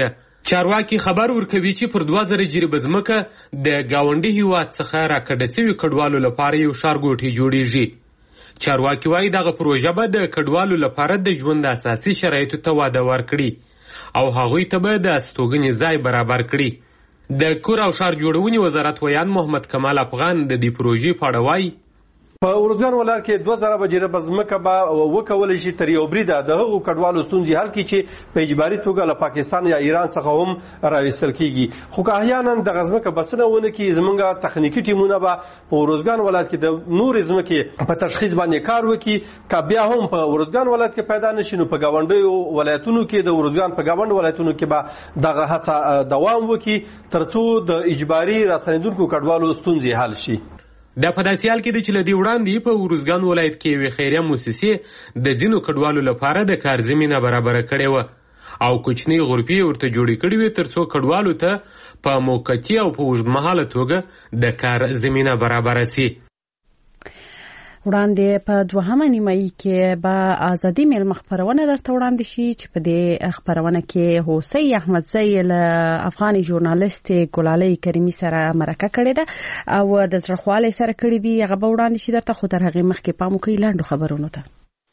چارواکي خبر ورکوي چې پر 2000 جریبه ځمکه د ګاونډي هیواد څخه راکډه سوي کډوالو لپاره یو ښارګوټی جوړیږي. چارواکي وایي دغه پروژه به د کډوالو لپاره د ژوند اساسي شرایطو ته واده ورکړي او هغوی ته به د استوګنې ځای برابر کړي. د کور او ښار جوړونې وزارت ویان محمد کمال افغان د دې پروژې په اړه وایي په ارزګان ولایت کې 2000 جریبه ځمکه به وکولای شي تر یو بریده د هغو کډوالو ستونزې حل کړي چې په اجباري توګه له پاکستان یا ایران څخه هم راوستل کیږي. خو که احیانا دغه ځمکه بسنه ونه کړي زموږ تخنیکي ټیمونه به په ارزګان ولایت کې د نورې ځمکې په تشخیص باندې کار وکړي. که بیا هم په ارزګان ولایت کې پیدا نشي نو په ګاونډیو ولایتونو کې د ارزګان په ګاونډ ولایتونو کې به دغه هڅه دوام وکړي ترڅو د اجباري راستنیدونکو کډوالو ستونزې حل شي. دا په داسې حال کې دی چې له دې وړاندې په ارزګان ولایت کې یوې خیریه موسسې د ځینو کډوالو لپاره د کار زمینه برابره کړې وه او کوچنۍ غرفې ورته جوړې کړې وې ترڅو کډوالو ته په موقتي او په اوږدمهاله توګه د کار زمینه برابره سي. وړاندې په 2مه نیمایي کې به ازادي میلمه خبرونه درته وړاندې شي چې په دې خبرونه کې حسین احمدزی له افغاني ژورنالیست ګلالۍ کریمي سره مرکه کړې ده او د زړه سره کړې دي. هغه به وړاندې شي درته، خو تر هغې مخکې پام وکړئ لاندو خبرونو ته.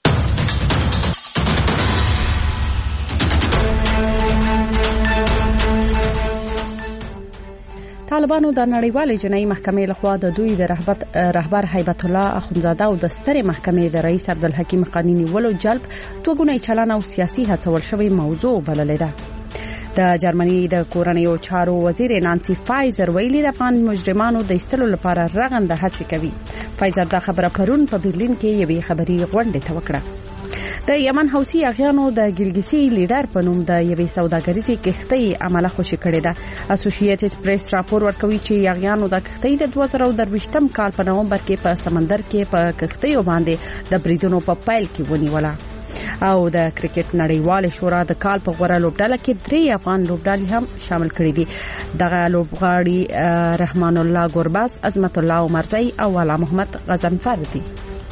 طالبانو د نړیوالې جنایي محکمې لخوا د دوی د رهبر هیبت الله اخونزاده او د سترې محکمې د رئیس عبدالحکیم حقانی نیولو جلب توګونی چلن او سیاسي هڅول شوی موضوع بللې ده. د جرمني د کورنیو چارو وزیر نانسی فایزر ویلي د افغان مجرمانو د ایستلو لپاره رغنده هڅې کوي. فایزر دا خبره پرون په برلین کې یوې خبري غونډې ته وکړه. د یمن حوثي اغیانو د ګلګسي لیډر په نوم د یوې سوداګریزې کښتۍ عمله خوشي کړې ده. اسوسییټډ پریس راپور ورکوي چې اغیانو د کښتۍ د 2023 کال په نومبر کې په سمندر کې په کښتۍ باندې د بریدونو په پیل کې ونیوله. او د کرکټ نړیوال شورا د کال په غوړه لوبډله کې 3 افغان لوبډالې هم شامل کړي دي. دغه لوبغاړي رحمان الله ګورباز، عظمت الله عمرزی او والا محمد غزنفر دي.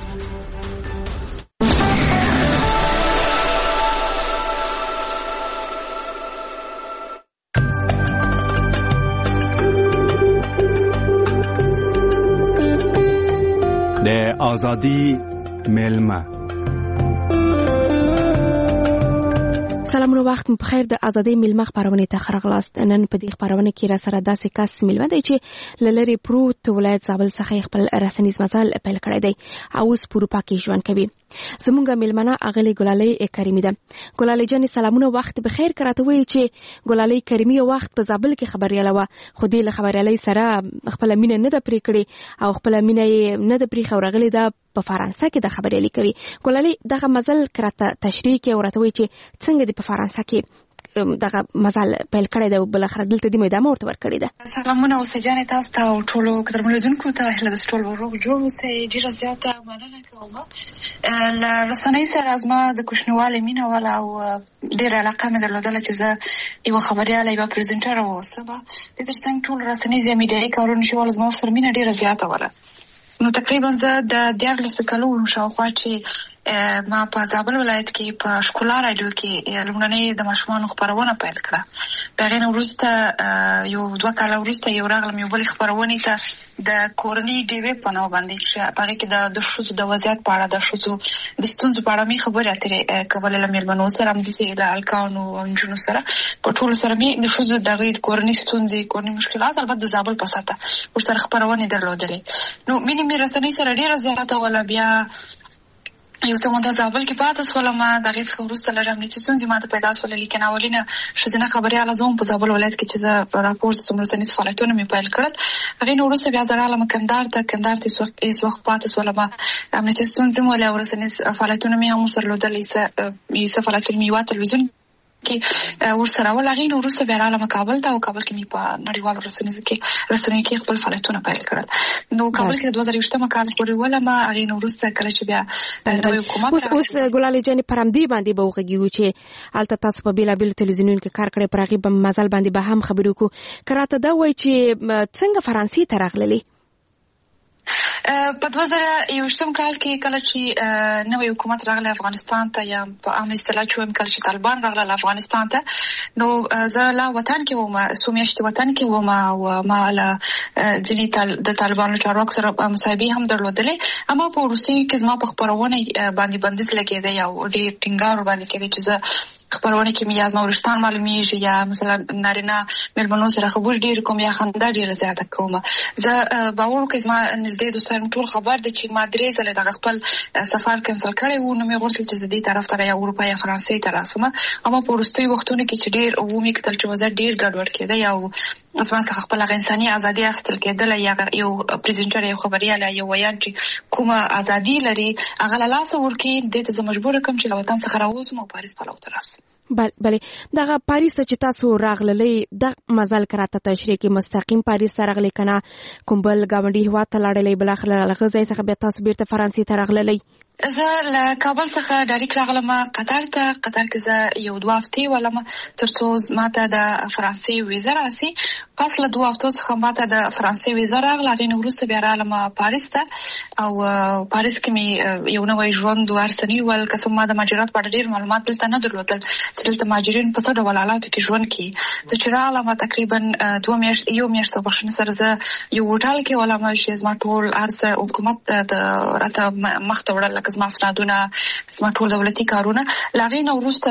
د آزادی میلمه سلامونه، وخت مو بخیر. د ازادۍ میلمه خبرونه ته خرغلاست. نن په دې خبرونه کې را سره داسې کس میلمه دی چې لری پروت ولایت زابل څخه خپل رسنیز مزل پیل کړی دی او اوس په اروپا کې ژوند کوي. زمونږ میلمنه اغلی ګلالۍ کریمي ده. ګلالۍ جان سلامونه، وخت بخیر. کراته وی چې ګلالۍ کریمي وخت په زابل کې خبرياله و، خو دې له خبريالۍ سره خپل مینه نه ده پرې کړې او خپل مینه نه ده پرې خورغلې ده په فرانسه کې د خبريالي کوي. ګلالۍ دغه مزل کراته تشریح کې ورته وی چې څنګه د په فرانسه کې دغه مزل پیل کړی دی او بل اخر دلته د مېدامه ورته ورکړی ده. سلامونه اوسجانې تاسو ته او ټولو قدرمنونکو ته هله د ټولو ورو جوړ اوسې. ډیره زیاته مننه کوم له رسنۍ سره ازما د کوښنیواله مینه ولا او ډیره علاقه مې درلودله چې زه یو خبرياله یو پریزنټر اوسم. د دې څنګه ټول رسنۍ زمي ډیره کارونه شول ازما سره مینه ډیره زیاته وره. نو تقریبا زه د 14 کلونو شاوخوا چې ما په زابل ولایت کې په شکولا رادیو کې لومړنۍ د ماشومانو خبرونه پیل کړه. هغې نه وروسته یو 2 کاله وروسته یو راغلم یو بلې خپرونې ته د کورنۍ ډیوې په نوم باندې چې په هغې کې د ښځو د وضعیت په اړه د ښځو د ستونزو په اړه مې خبرې اترې کولې له مېلمنو سره همداسې له هلکانو او نجونو سره په ټولو سره مې د ښځو د هغوی کورنۍ ستونزې کورنۍ مشکلات البته د زابل په سطحه ورسره خپرونې درلودلې. نو مینې مې رسنۍ سره ډېره زیاته وله. بیا یو څه مونده زابل کې پاته شولم. د هغې څخه وروسته له امنیتي ستونزې ماته پیدا شوله، لیکن اولینه ښځینه خبریاله زه هم په زابل ولایت کې چې زه راپور څومره رسنیز فعالیتونه مې پیل کړل. هغې نه وروسته بیا زه راغلم کندهار ته هېڅ وخت پاته شولم. امنیتي ستونزې مو ولې او رسنیز فعالیتونه مې هم ورسره درلودل. څه فعالیتونه مې یوه تلویزیون کې ورسره ول. هغې نه وروسته بیا راغلم کابل ته او کابل کې مې په نړیوالو رسنیو کې خپل فعالیتونه پیل کړل. نو کابل کې د 2020 کال پورې ولم. هغې نه وروسته کله چې بیا نوی حکومت اوس ګلالۍ جانې پر همدې باندې به وغږیږو چې هلته تاسو په بېلابېلو تلویزیونونو کې کار کړی، پر هغې به مزل باندې به هم خبرې وکړو. که راته دا وایي چې څنګه فرانسې ته راغللې؟ په 2021 کال کې کله چې نوې حکومت راغله افغانستان ته یا په عام اصطلاح چې کله چې طالبان راغله افغانستان ته نو زه لا وطن کې وم سومیشت وطن کې وم او ما له ځینې د طالبانو چارواکو سره مصاحبې هم درلودلې اما په وروستیو کې زما په خپرونه باندې بندیز لګېدی او ډېر ټینګار باندې کېدی چې زه خبرونه کې مې زما ورشتان معلومیږي یا مثلا نارینه مېلمنو سره خبرې ډېر کوم یا خندا ډېره زیاته کوم زه باور وکړم زما نږدې دوستان ټول خبر دي چې ما 3 ځله دغه خپل سفر کینسل کړی و نو مې غوښتل چې زه دې طرف ته یا اروپا یا فرانسې ته راسم اما په وروستیو وختونو کې چې ډېر ومې کتل چې وضع ډېر ګډوډ کېده او زما څخه خپل انساني ازادي اخیستل کېدله یا یو پریزنټر یو خبريال یو ویان چې کومه ازادي لري هغه له لاسه ورکړي دې ته زه مجبور کوم چې له وطن څخه راوځم او پاریس په لور راسم بله دغه پاریس چې تاسو راغللی د مزل کراته تشریح کې مستقیم پاریس ته راغلی کنه کوم بل گاونډي هیواد ته لاړلی بل اخر له غزې څخه به تاسو بیرته فرانسې ته راغللی زه له کابل څخه ډایرکټ راغلم قطر کې زه یو 2 هفتې ولم ترڅو ماته د فرانسې ویزه راسي پس له 2 هفتو څخه ماته د فرانسې ویزه راغله هغې وروسته بیا رالم پاریس ته او پاریس کې مې یو نوی ژوند ورسنی ول قسم ما د مهاجرت په ډېر معلومات دلته نه درلودل چې دلته مهاجرین په څه ډول حالاتو کې ژوند کوي زه چې رالم تقریبا 2 میاشتې بخښنې سره زه یو هوټل کې ولم چې زما ټول ارزه حکومت د راته مخ ته وړل زما سندونه زما ټول دولتي کارونه لاغې نو وروسته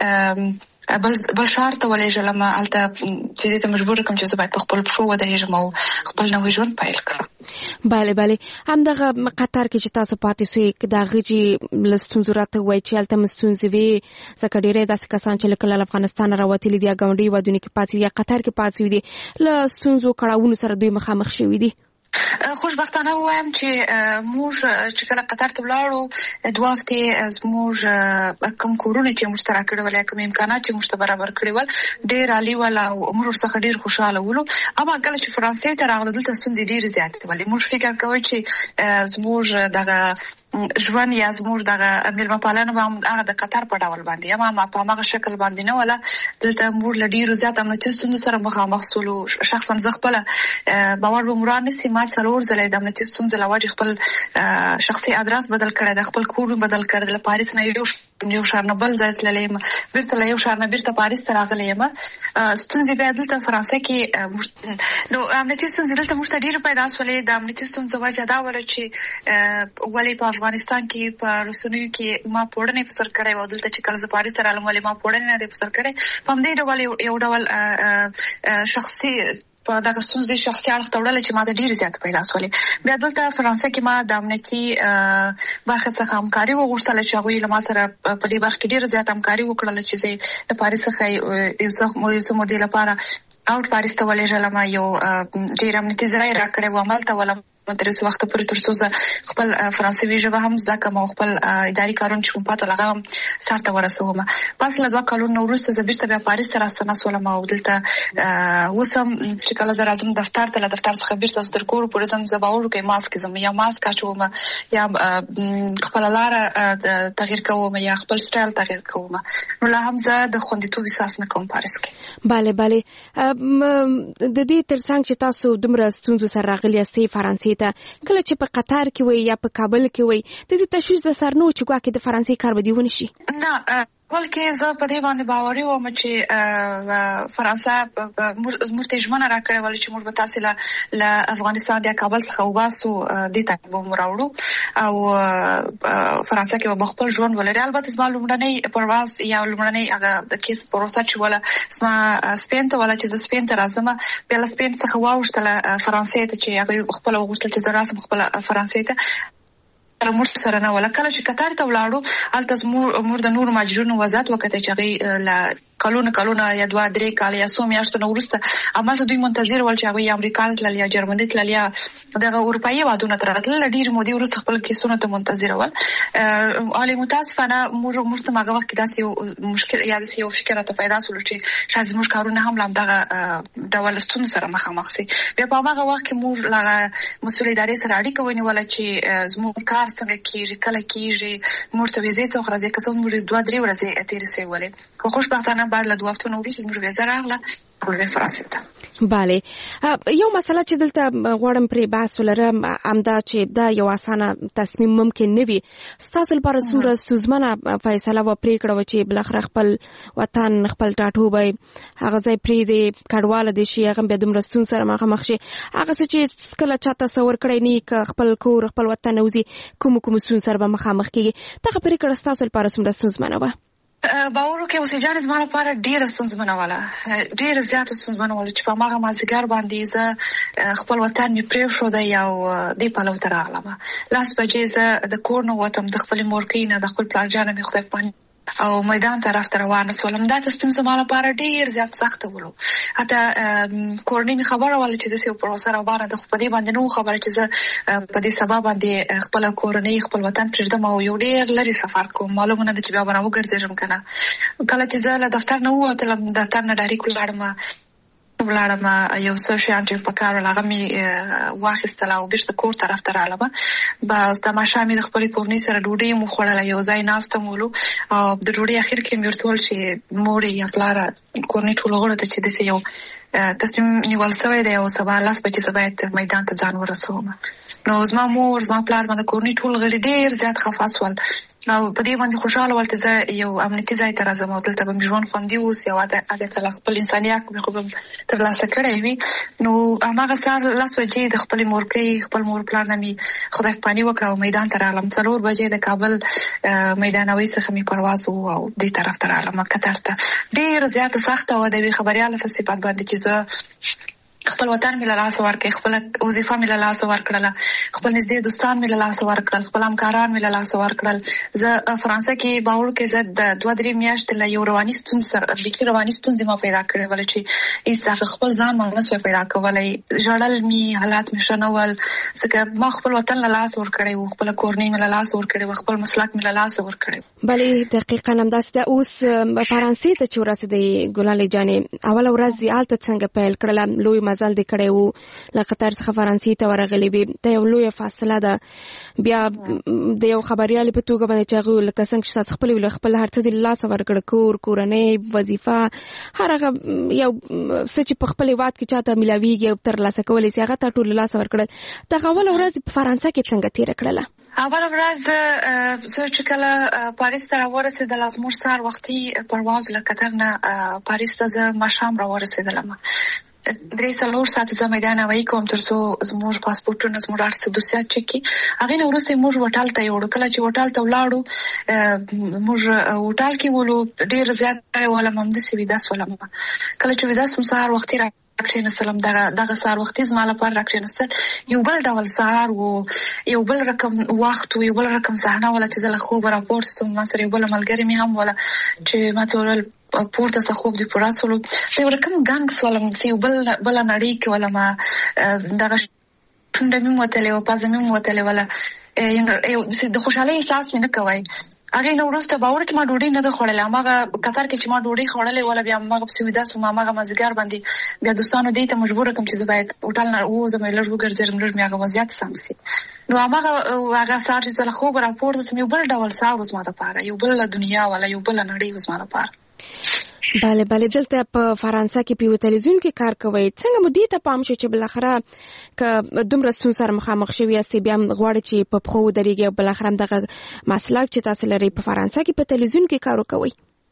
زه بل شهر ته ولېږلم هلته چې دې ته مجبور کوم چې زه باید په خپل پښو ودرېږم او خپل نوی ژوند پیل کړم بله همدغه قطر کې چې تاسو پاتې سوئ د هغې چې له ستونزو راته ووایي چې هلته م ستونزې وې ځکه ډېری داسې کسان چې کله له افغانستانه راوتلي دي یا ګاونډي هېوادونو کې پاتې وي یا قطر کې پاتې وي دي له ستونزو کړاوونو سره دوی مخامخ شوي دي خوشبختانه وایم چې موږ چې کله قطر ته ولاړو 2 هفتې زموږ کوم کورونه چې موږ ته راکړي ول کوم امکانات چې موږ ته برابر کړي ول ډېر عالی ول او موږ ورڅخه ډېر خوشاله ولو اما کله چې فرانسې ته راغلو دلته ستونزې ډېرې زیاتې ولې موږ فکر کوو چې زموږ دغه ژوند یا زموږ دغه مېلمه پالنه به هغه د قطر په ډول باندې اما په هغه شکل باندې نه ولا دلته موږ له ډېرو زیات امنیتي ستونزو سره مخامخ سولو شخصا زه خپله باور به مو رانیسي ما 4 ځله د امنیتي ستونزو له وجې خپل شخصي ادرس بدل کړی دی خپل کور بدل کړی دی له پاریس نه یو شهر نه بل ځای تللی یم بیرته له یو شهر نه بیرته پاریس ته راغلی یم ستونزې بیا دلته فرانسې کې نو امنیتي ستونزې دلته موږ ته ډېرې پیدا شولې د امنیتي ستونزو وجه دا وله چې ولې په افغانستان کې په رسنیو کې ما پوړنې په سر کړی و دلته چې کله زه پاریس ته رالم ولې ما پوړنې نه دی په سر کړی په همدې ډول یو ډول شخصي په دغه ستونزې شخصي اړخ ته وړله چې ما ته ډېرې زیاتې پیدا شولې بیا دلته فرانسې کې ما د امنیتي برخې څخه همکاري وغوښتله چې هغوی له ما سره په دې برخه کې ډېره زیاته همکاري وکړله چې زه د پاریس څخه یو څه مودې لپاره اوټ پاریس ته ولېږلم یو ډېر امنیتي ځای یې راکړی و هملته ولم تر څو وخت پورې تر څو زه خپل فرانسوي ژبه هم زده کړم او خپل اداري کارونه چې کوم پاته هغه هم سر ته ورسوم پس له 2 کلونو وروسته زه بیرته بیا پاریس ته راستنه شولم او دلته اوس هم چې کله زه راځم دفتر ته له دفتر څخه بیرته تر کور پورې ځم زه باور وکړم ماسک ځم یا ماسک اچوم یا خپل لاره تغییر کوم یا خپل سټایل تغییر کوم نو لا هم زه د خوندیتوب احساس نه کوم پاریس کې بله د دې ترڅنګ چې تاسو دومره ستونزو سره راغلي یاستئ فرانسې ته کله چې په قطر کې وي یا په کابل کې وي د دې تشویش د سر نه و چې ګواکې د فرانسې کار به دې ونشي نه بلکې زه په دې باندې باوري وم چې فرانسه موږ ته ژمنه راکړې وه چې موږ به تاسې له افغانستان یا کابل څخه وباسو دې ته به مو راوړو او فرانسه کې به خپل ژوند ولري البته زما لومړنی پرواز یا لومړنی هغه د کیس پروسه چې وله زما سپین ته وله چې زه سپین ته راځم بیا له سپین څخه واوښتله فرانسې ته چې هغوی خپله وغوښتل چې زه راسم خپله فرانسې ته موږ سره نه ولا کله چې قطر ته ولاړو هلته موږ د نورو مهاجرینو وضعیت وکتل چې هغوی له کلونه یا 2-3 کاله یا 100 میاشتو نه وروسته همالته دوی منتظر ول چې هغوی امریکا ته تلل یا جرمني تلل یا دغه اروپایي هېوادونو ته راتلل ډېرې مودې وروسته خپل کیسونو ته منتظر ول حالې متاسفانه موږ ته هغه وخت کې داسې یو مشکل یا داسې یو فکر راته پیدا شول چې شاید زموږ کارونه هم له همدغه ډول ستونزو سره مخامخ سي بیا په هغه وخت کې موږ له مسؤل ادارې سره اړیکه ونیوله چې زموږ کار څنګه کېږي کله کېږي موږ ته ویزې څخه راځي که څه موږ 2-3 ورځې تېرې سوې ولې خو خوشبختانه نه بعد له 2 هفتو نه وروسته زموږ ویزه راغله ټول فرانسې ته. بله یو مسله چې دلته غواړم پرې بحث ولرم همدا چې دا یو اسانه تصمیم ممکن نه وي ستاسو لپاره څومره ستونزمنه فیصله و پرېکړه وه چې بالاخره خپل وطن خپل ټاټوبی هغه ځای پرېږدي کډواله دې شي هغه بیا دومره ستونزو سره مخامخ شي هغه څه چې کله چا تصور کړی نه که خپل کور خپل وطن وځي کومو ستونزو سره به مخامخ کېږي دغه پرېکړه ستاسو لپاره څومره ستونزمنه وه؟ باور وکړئ اوسې جان زما لپاره ډېره ستونزمنه وله ډېره زیاته ستونزمنه وله چې په هماغه مازدیګر باندې زه خپل وطن مې پرېښودی او دې پلو ته راغلم 10 بجې زه د کور نه وتم د خپلې مورکۍ نه د خپل پلارجانه مې خدای پاک او میدان طرف ته روانه سولم. دا تصمیم زما لپاره ډېر زیات سخته ولو حتی کورنۍ مې خبره وله چې داسې یو پروسه روانه ده خو په دې باندې نه وه خبره چې زه په دې سبا باندې خپله کورنۍ خپل وطن پرېږدم او یو ډېر لرې سفر کوم معلومه نه ده چې بیا به نه وګرځېږم که نه. کله چې زه له دفتر نه ووتلم دفتر نه ډایرکټ ولاړم یو څه شیان چې په کار ول هغه مې واخیستل او بیرته کور طرف ته رالم. بس د ماښام مې د خپلې کورنۍ سره ډوډۍ مو خوړله یو ځای ناستم ولو او د ډوډۍ اخر کې مې ورته وویل چې مورې یا پلاره کورنۍ ټولو غړو ته چې داسې یو تصمیم نیول سوی دی او سبا 10 بجې زه باید میدان ته ځان ورسوم. نو زما مور زما پلار باندې کورنۍ ټول غړي ډېر زیات خفه سول او په دې باندې خوشاله ول چې زه یو امنیتي ځای ته راځم او دلته به مې ژوند خوندي اوسي او هلته خپل انساني حق مې خو به ترلاسه کړی وي. نو هماغه سهار 10 بجې د خپلې مورکۍ خپل مور پلار نه مې خدای پاني وکړه او میدان ته رالم. 4 بجې د کابل میدانوي څخه مې پرواز و او دې طرف ته رالم قطر ته. ډېره زیاته سخته وه د یوې خبریاله په صفت باندې چې زه خپل وطن مې له لاسه ورکړی خپله وظیفه مې له لاسه ورکړله خپل نږدې دوستان مې له لاسه ورکړل خپل همکاران مې له لاسه ورکړل. زه فرانسه کې باور وکړئ زه د 2-3 میاشتې له یو رواني ستونزې سره بیخي رواني ستونزې ما پیدا کړې وله چې هېڅ خپل ځان ما نه سوی پیدا کولی ژړل مې حالات مې ښه نه ول ځکه ما خپل وطن له لاسه ورکړی و خپله کورنۍ مې له لاسه ورکړې وه خپل مسلک مې له لاسه ورکړی. بلې دقیقا همداسې ده. اوس فرانسې ته چې ورسېدئ ګلالۍ جانې اوله ورځ دې هلته څنګه پیل کړله لوی مزل دې کړی و له قطر څخه فرانسې ته ورغلې وې دا یو لویه فاصله ده بیا د یو خبریالې په توګه باندې چې هغوی لکه څنګه چې تاسو خپل خپل هر څه دې له لاسه ورکړه کور کورنۍ وظیفه هر هغه یو څه چې په خپل هېواد کې چاته میلاویږي او ترلاسه کولی سي هغه ته ټول له لاسه ورکړل. دغه اوله ورځ په فرانسه کې څنګه تېره کړله؟ اوله ورځ زه چې کله پاریس ته راورسېدله زموږ سهار وختي پرواز له قطر نه پاریس ته زه ماښام راورسېدلم 3-4 ساعته زه میدان هوایي کوم تر څو زموږ پاسپورټونه زموږ هر څه دوسیات چک کړي. هغې نه وروسته موږ هوټل ته یوړو. کله چې هوټل ته ولاړو موږ هوټل کې ولو ډېر زیات ولم همداسې ویده سولم. کله چې ویده سوم سهار وختي راکښېنستلم دغه سهار وختي زما لپاره راکښېنستل یو بل ډول سهار و یو بل رقم وخت و یو بل رقم صحنه وله چې زه له خوبه راپورته سوم. زما سره یو بله ملګرې مې هم وله چې ما ته وویل پورته څه خوب دې پوره سولو زه یو رقم ګنګ سولم چې یو بله نړۍ کې ولم دغه ټونډه مې وتلې وه پزه مې وتلې وله د خوشحالۍ احساس مې نه کوی. هغې نه وروسته باور وکړئ ما ډوډۍ نه ده خوړلې هماغه قطر کې چې ما ډوډۍ خوړلې وله بیا هماغه پسې ویده سوم هماغه مازدیګر باندې بیا دوستانو دې ته مجبوره کړم چې زه باید هوټل نه ووځم لږ وګرځېدم لږ مې هغه وضعیت سم سي. نو هغه سهار چې زه له خوبه راپورته سوم یو بل ډول سهار و زما دپاره یو بله دنیا وله یو بله نړۍ و زما دپاره. بله دلته په فرانسه کې په یو تلویزیون کې کار کوئ څنګه مو دې ته پام شو چې بالاخره که دومره ستونزو سره مخامخ شوي یاستئ بیا هم غواړئ چې په پښو ودرېږئ او بالاخره هم دغه مسلک چې تاسو لرئ په فرانسه کې په تلویزیون کې کار وکوئ؟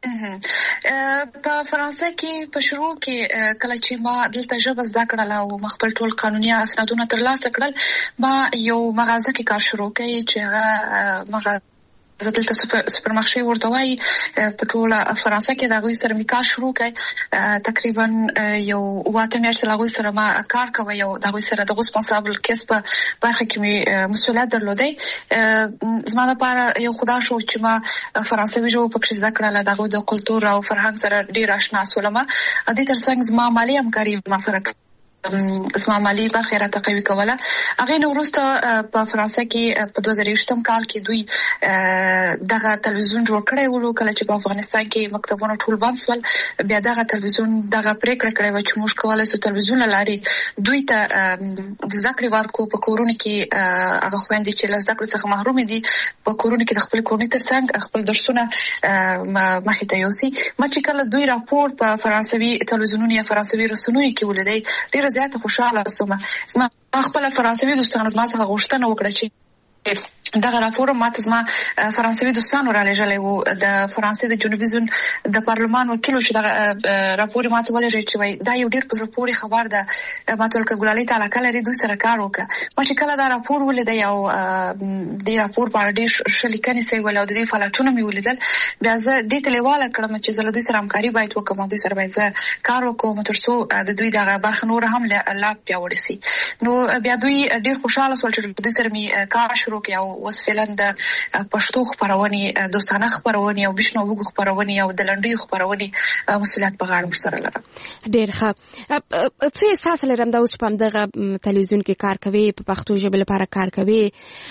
په فرانسه کې په شروع کې کله چې ما دلته ژبه زده کړله او ما خپل ټول قانوني اسنادونه ترلاسه کړل ما یو مغازه کې کار شروع کړی چې هغه مغازه زه دلته سوپرمارشې ورته وایي په ټوله فرانسه کې د هغوی سره مې کار شروع کړی تقریبا یو 8 میاشتې له هغوی سره ما کار کوی او د هغوی سره د ریسپانسابل کیس په برخه کې مې مسؤلیت درلودی. زما لپاره یو خدا شو چې ما فرانسوي ژبه پکې زده کړله د هغوی د کلتور او فرهنګ سره ډېر اشنا سولم. دې تر څنګ زما مالي همکاري ما سره اسما مالی برخه را تقوی کوله. هغه نو وروسته په فرانسه کې په 2020 کال کې دوی دغه تلویزیون جوړ کړی و. کله چې په افغانستان کې مکتبونه ټول بند شول، بیا دغه تلویزیون دغه پریکړه کړې و چې موږ کولای شو تلویزیون لاري دوی ته د ذکر ورکو په کورونه کې هغه خويندې چې له ذکر څخه محروم دي په کورونه کې د خپل کورنۍ ترڅنګ خپل درسونه مخې ته یوسي. ما چې کله دوی راپور په فرانسوي تلویزیونونو یا فرانسوي رسنیو کې ولیدای ډیر زیات خوشاله شوم. زما خپل فرانسوي دوستان زما څخه غوښتنه وکړه چې دغه راپور ماته زما فرانسوي دوستانو را لېږلی وو. د فرانسې د جنوبي زون د پارلمان وکیل چې دغه راپور ماته ولېږی چې وایي دا یو ډېر په زړه پورې خبر ده، ماته ویل که ګلالۍ ته علاقه لري دوی سره کار وکړه. ما چې کله دا راپور ولیده او دې راپور په اړه ډېر ښه لیکنې سوي ول او د دې فعالیتونه مې ولیدل، بیا زه دې ته لیواله کړم چې زه له دوی سره همکاري باید وکړم او دوی سره باید زه کار وکړم تر څو د دوی دغه برخه نور هم لا پیاوړې سي. نو بیا دوی ډېر خوشاله شول چې دوی سره مې کار شروع کړ او اوس فعلا د پښتو خبرونه، دوستانه خبرونه او بشنو وګ خبرونه او د لنډي خبرونه مسؤلیت په غاړه سره لرم. ډېر ښه. څه احساس لرم دا اوس په دغه تلویزیون کې کار کوي، په پښتو ژبه لپاره کار کوي،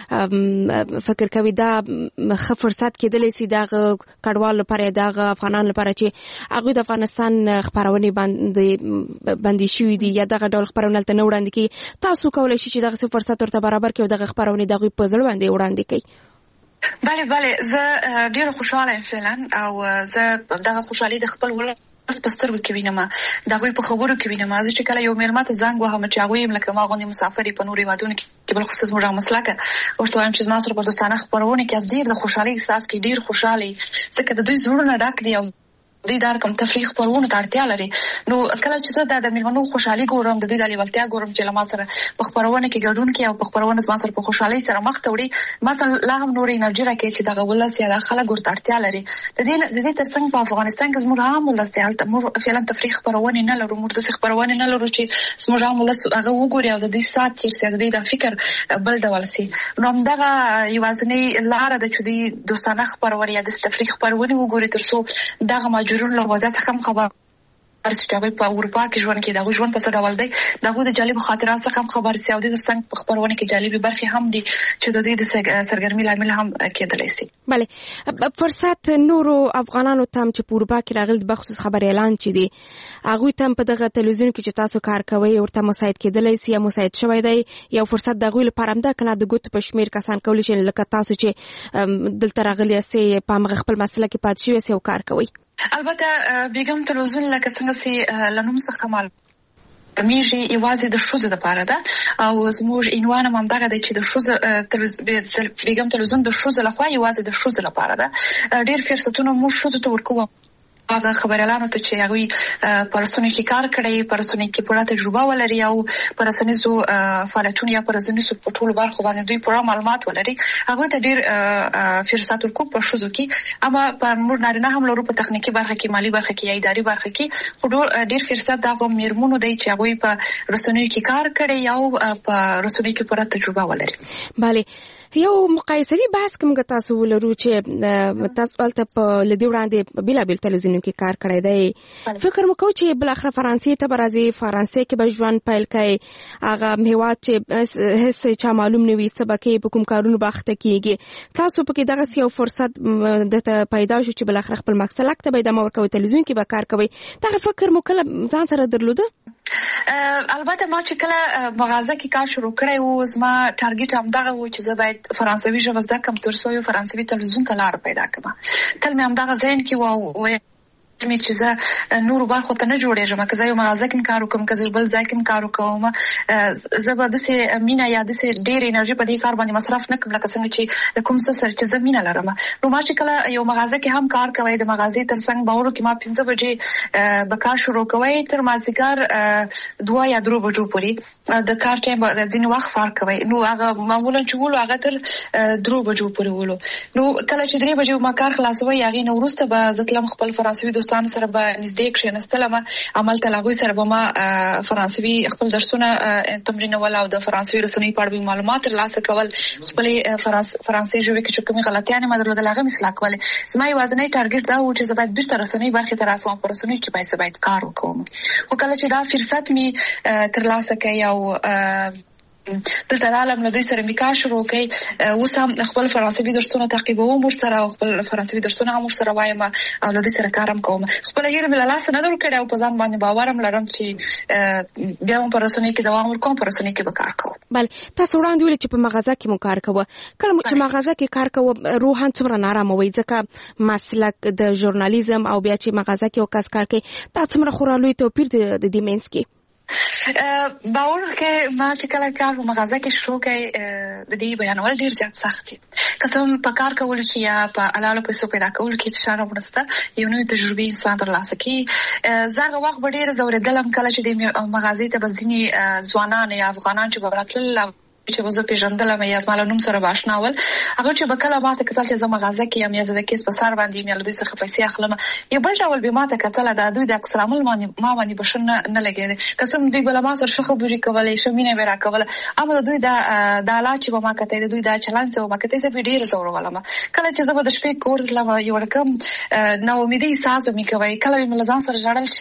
فکر کوي دا ښه فرصت کېدلی سي دغه کډوال لپاره، دغه افغانان لپاره چې هغه د افغانستان خبرونه باندې شوې دي یا دغه ډول خبرونه ته نه وړاندې کی، تاسو کولای شئ چې دغه فرصت ورته برابر کړئ او دغه خبرونه دغه په ځل باندې وړاندې کړئ. بله زه ډیر خوشاله یم فعلا او زه دغه خوشحالي د خپل ولر په سترګو کې وینم، دغه په خبرو کې وینم. زه چې کله یو مېرمن ته زنګ وهم چې هغه يم لکه ما غوندي مسافر په نوري وادونو کې بل خصوص موږ مسلکه ورته وایم چې ما سره په دوستانه خبرونه کې ډیر د خوشحالي احساس کې ډیر خوشحالي ځکه د دوی زړونه ډک دي او دوی دا کوم تفریح خبرونه ته اړتیا لري. نو کله چې زه د میلمنو خوشحالي ګورم، د دوی د لیوالتیا ګورم چې لما سره په خبرونه کې ګډون کوي او په خبرونه زما سره په خوشحالي سره مخ ته وړي، ما ته لا هم نور انرژي راکوي چې دغه ولس یا د خلک ورته اړتیا لري. د دې ترڅنګ په افغانستان کې زموږ عام ولس دی، هلته موږ فعلا تفریح خبرونه نه لرو، موږ داسې خبرونه نه لرو چې زموږ عام ولس هغه وګوري او د دوی سات تیر سي، د دوی د فکر بل ډول سي. نو همدغه یوازینۍ لاره ده چې دوی دوستانه خبرونه یا د تفریح خبرونه وګوري تر څو دغه ماجرون له وضعیت څخه خبر چې په اروپا کې ژوند کې دغه ژوند په څه ډول دی، دغه د جالب خاطرات څخه خبر سي او د څنګه په خبرونه کې جالب برخې هم دي چې د دې د سرګرمي لامل هم کېدلی سي. بله فرصت نورو افغانانو ته چې په اروپا کې راغلي د بخصوص خبر اعلان چي دي هغه ته په دغه تلویزیون کې چې تاسو کار کوي ورته مساعد کېدلی سي یا مساعد شوی دی یو فرصت دغه لپاره هم ده کنه د ګوت په شمیر کسان کولی شي لکه تاسو چې دلته راغلي سي په مغ خپل مسله کې پات شوی سي او کار کوي. البته بیګم تلویزیون لکه څنګه چې لنوم څخه مال میږي یوازې د ښځو لپاره ده او زموږ عنوان هم دغه دی چې د ښځو بیګم تلویزیون د ښځو لخوا یوازې د ښځو لپاره ده. ډېر فرصتونه موږ ښځو ته ورکوو، هغه خبريالانو ته چې هغه پرسونی کې کار کړی، پرسونی کې پوره تجربه ولري او پرسنیزو فعالیتونه یا پرسنیزو په ټولو برخو باندې دوی پوره معلومات ولري، هغه ته ډیر فرصت ورکو په شوزو کې. اما په موږ نارینه هم لرو په تخنیکی برخه کې، مالی برخه کې یا اداري برخه کې، خو ډیر فرصت دغه میرمنو دی چې هغه په رسنیو کې کار کړی او په رسنیو کې پوره تجربه ولري. bale یو مقایسوي بحث کوم تاسو ولرو چې تاسو البته په لدی وړاندې بلابل تلویزیون کې کار کړی دی، فکر مکو چې بل اخر فرانسې ته برازي فرانسې کې به ژوند پیل کړي، هغه هیواد چې هیڅ چا معلوم نه وي سبکه په کوم کارونو باخت کیږي، تاسو په کې دغه یو فرصت د پیدا شو چې بل اخر خپل مقصد ته به د مور کوي تلویزیون کې به کار کوي، دا فکر مو کله ځان سره درلوده؟ البته ما چې کله مغازه کې کار شروع کړی و زما ټارګټ هم دغه و چې زه باید فرانسوي ژبه زده کړم تر څو یو فرانسوي تلویزیون ته لار پیدا کړم. تل مې هم دغه ذهن کې و چې زه نور برخو ته نه جوړېږم، که زه یو مغازه کې کار وکم، که زه بل ځای کې کار وکوم، زه به داسې مینه یا داسې ډېر انرژي په دې کار باندې مصرف نه کړم لکه څنګه چې د کوم څه سره چې زه مینه لرم. نو ما چې کله یو مغازه کې هم کار کوي، د مغازې تر څنګ باور کې ما 5 بجې به کار شروع کوي تر مازدیګر 2 یا 3 بجو پورې د کار ټایم ځینې وخت فرق کوي. نو هغه معمولا چې ولو هغه تر 3 بجو پورې ولو. نو کله چې 3 بجې ما کار خلاصوي هغه نو وروسته به زتلم خپل فرانسوي دوست کسان سره به نږدې کښېنستلم عملته هغوی سره به ما فرانسوي خپل درسونه تمرینول او د فرانسوي رسنیو په اړه معلومات ترلاسه کول خپلې فرانسې ژبې کې چې کومې غلطیانې ما درلودل هغه مې اصلاح کولې. زما یوازینی ټارګټ دا و چې زه باید بیرته رسنیو برخې ته راسم او په رسنیو کې باید کار وکړم. خو کله چې دا فرصت مې ترلاسه کړی او دلته رالم له دوی سره مې کار شروع کړی. اوس هم خپل فرانسوي درسونه تعقیبوم ورسره او خپل فرانسوي درسونه هم ورسره وایم او له دوی سره کار هم کوم. خپله هیله مې له لاسه نه ده ورکړې او په ځان باندې باور هم لرم چې بیا هم په رسنیو کې دوام ورکوم، په رسنیو کې به کار کوم. بله، تاسو وړاندې ویلې چې په مغازه کې مو کار کوه. کله چې مغازه کې کار کوه روحاً څومره نارامه وئ؟ ځکه مسلک د ژورنالیزم او بیا چې مغازه کې یو کس کار کوي دا څومره خورا لوی توپیر د دې منځ کې؟ باور کې ما چې کله کار په مغازه کې شروع کړی د دې بیانول ډیر زیات سخت دي. قسم په کار کولو کې یا په حلالو پیسو پیدا کولو کې فشار ورسته یو نوې تجربه انسان ترلاسه کوي. زه هغه وخت ډیر زوریدلم کله چې د مغازې ته به ځینې ځوانان یا افغانان چې به راتلل چې وزه پیژندلم یا زما له نوم سره به اشنا ول، هغه چې به کله ماته کتل چې زه مغازه کې یم یا زه د کیس په سر باندې یم یا له دوی څخه پیسې اخلم یا بل ډول به ماته کتل د دوی د عکس العمل ما باندې بشن نه لګېدی. قسم دوی به له ما سره ښه خبرې کولې، ښه مینه به راکوله، اما د دوی د حالات چې به ما کتل د دوی د چلند څه به ما کتل زه به ډېره ځورولم. کله چې زه به د شپې کور تلم یو رقم ناامیدي احساس مې کوي. کله مې له ځان سره ژړل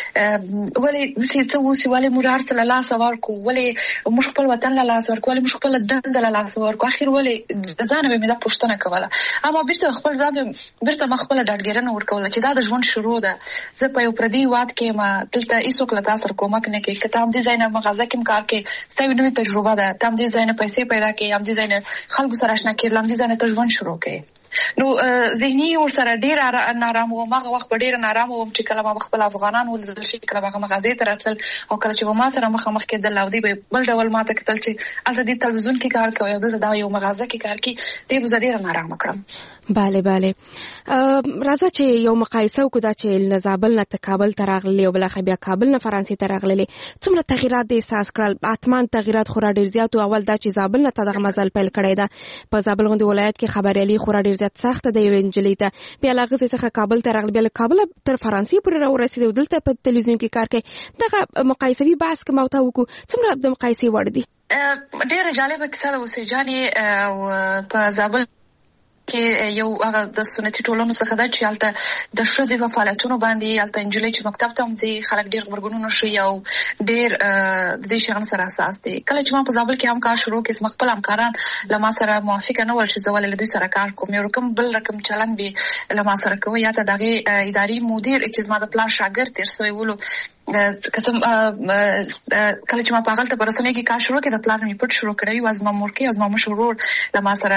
چې ولې داسې څه وسي، ولې موږ هر څه له لاسه ورکړو، ولې موږ خپل وطن له لاسه ورکړو، ولې موږ خپل دنده له لاسه ورکړو. اخر ولې د ځانه به مې دا پوښتنه کوله، اما بیرته خپل ځان بیرته ما خپله ډاډګیرنه ورکوله چې دا د ژوند شروع ده. زه په یو پردي هېواد کې یم، دلته هېڅوک له تا سره کومک نه کوي. که ته همدې ځای نه مغازه کې هم کار کوې ستا یو نوې تجربه ده، ته همدې ځای نه پیسې پیدا کوې، همدې ځای نه خلکو سره اشنا کېدل، همدې ځای نه ته ژوند شروع کوې. نو ذهني ورسره ډېر نارام وم. هغه وخت به ډېره نارامه وم چې کله ما به خپل افغانان ولیدل چې کله به هغه مغازې ته راتلل او کله چې به ما سره مخامخ کېدل او دوی به بل ډول ما ته کتل چې هلته دې تلویزیون کې کار کوي او دلته دا یو مغازه کې کار کوي، دې به زه ډېره نارامه کړم. بله بله، راځه چې یو مقایسه وکړو دا چې له زابل نه کابل ته راغلې او بالاخره بیا کابل نه فرانسې ته راغلې، څومره تغییرات دې احساس کړل؟ حتما تغییرات خورا ډېر زیات. اول دا چې زابل نه ته دغه مزل پیل کړی ده، په زابل غوندې ولایت کې خبریالي خورا ډېر زیات سخته ده یوې نجلۍ ته، بیا له هغې څخه کابل ته راغلې، بیا له کابله تر فرانسې پورې راورسېدې او دلته په تلویزیون کې کار کوي. دغه مقایسوي بحث که ما ورته وکړو څومره د مقایسې وړ دي؟ ډېره جالبه کیسه ده اوسې جانې. په زابل کې یو هغه د سنتي ټولنو څخه ده چې هلته د ښځې په فعالیتونو باندې هلته نجلۍ چې مکتب ته هم ځي خلک ډېر غبرګونونه ښیي او ډېر د دې شیانو سره حساس دي. کله چې ما په زابل کې هم کار شروع کړ زما خپل همکاران له ما سره موافقه نه ول چې زه ولې له دوی سره کار کوم. یو رقم بل رقم چلند به له ما سره کوي یا ته د هغې اداري مدیر چې زما د پلار شاګرد تېر سوی ولو قسم کله چې ما په هغلته په رسنیو کې کار شروع کړ د پلار مې پټ شروع کړی و. زما مورکۍ او زما مشر ورور له ما سره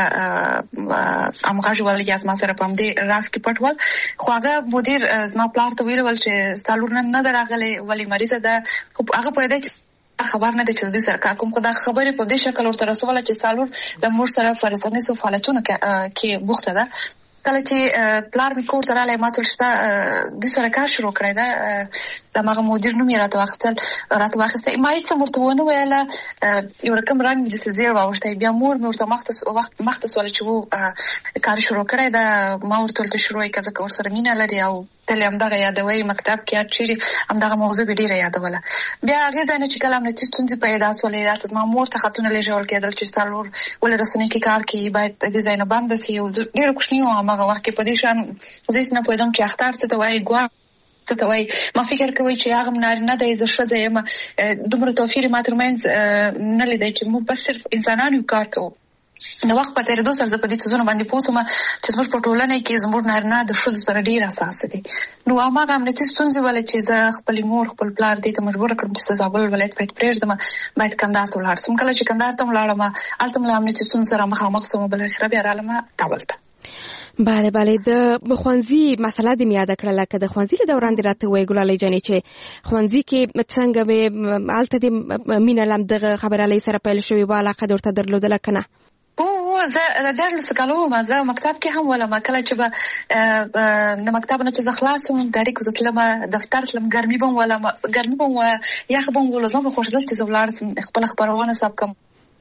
همغږي ول یا زما سره په همدې راز کې پټ ول. خو هغه مدیر زما پلار ته ویل ول چې ستا لور نن نه ده راغلې ولې مریضه ده. خو هغه پوهېدی چې خبر نه دی چې د دوی سره کار کوم. خو دا خبرې په دې شکل ورته رسوله چې ستا لور له موږ سره په رسنیزو فعالیتونو کې بوخته ده. کله چې پلار مې کور ته راغلی ما ته ویل چې تا دوی سره کار شروع کړی ده، د هماغه مدیر نوم یې راته واخیستی. ما هېڅ هم ورته ونه ویله، یو رقم رنګ مې داسې زیړ واوښتی. بیا مور مې ورته مخته سوله چې و کار شروع کړی ده. ما ورته ویل ته شروع یې که ځکه ورسره مینه لري او تل یې همدغه یادوئ مکتب کې هر چیرې همدغه موضوع به ډېره یادوله. بیا هغې ځای نه چې کله امنیتي ستونزې پیدا سولې راته زما مور ته خطونه لېږل کېدل چې ستا لور ولې رسنیو کې کار کوي باید دې ځای نه بنده سي. ډېره کوچنۍ وم هماغه وخت کې په دې شیان زه هېڅ نه پوهېدم چې اختر څه ته وایي، ګواښ څه ته وایي. ما فکر کوي چې هغه م نارینه دی زه ښځه یم، دومره توپیر یې ما تر منځ نه لیدی چې موږ بس صرف انسانان یو کار کوو. د وخت په تېرېدو سره زه په دې څیزونو باندې پوه شوم چې زموږ په ټولنه کې زموږ نارینه د ښځو سره ډېر حساسه دي. نو هماغه امنیتي ستونزې ولې چې زه خپلې مور خپل پلار دې ته مجبوره کړم چې زه زابل ولایت باید پرېږدم، باید کندهار ته ولاړ شم. کله چې کندهار ته ولاړم هلته م له امنیتي ستونزو سره مخامخ شوم، بالاخره بیا رالم کابل ته. بله بله، د ښوونځي مسله دې مې یاده کړله که د ښوونځي له دوران دې راته ووایې ګلالۍ جانې چې ښوونځي کې څنګه وې، هلته دې مینه له همدغه خبریالۍ سره پیل شوې وه، علاقه دې ورته درلودله که نه؟ زه د 14 کالو وم، زه مکتب کې هم ولم. کله چې به د مکتب نه چې زه خلاص وم ډایرکټ زه تلم دفتر تلم، ګرمي به م ولم، ګرمي به م یخ به م ولم. زما به خوښېدل چې زه ولاړ شم خپله خپرونه ثبت کړم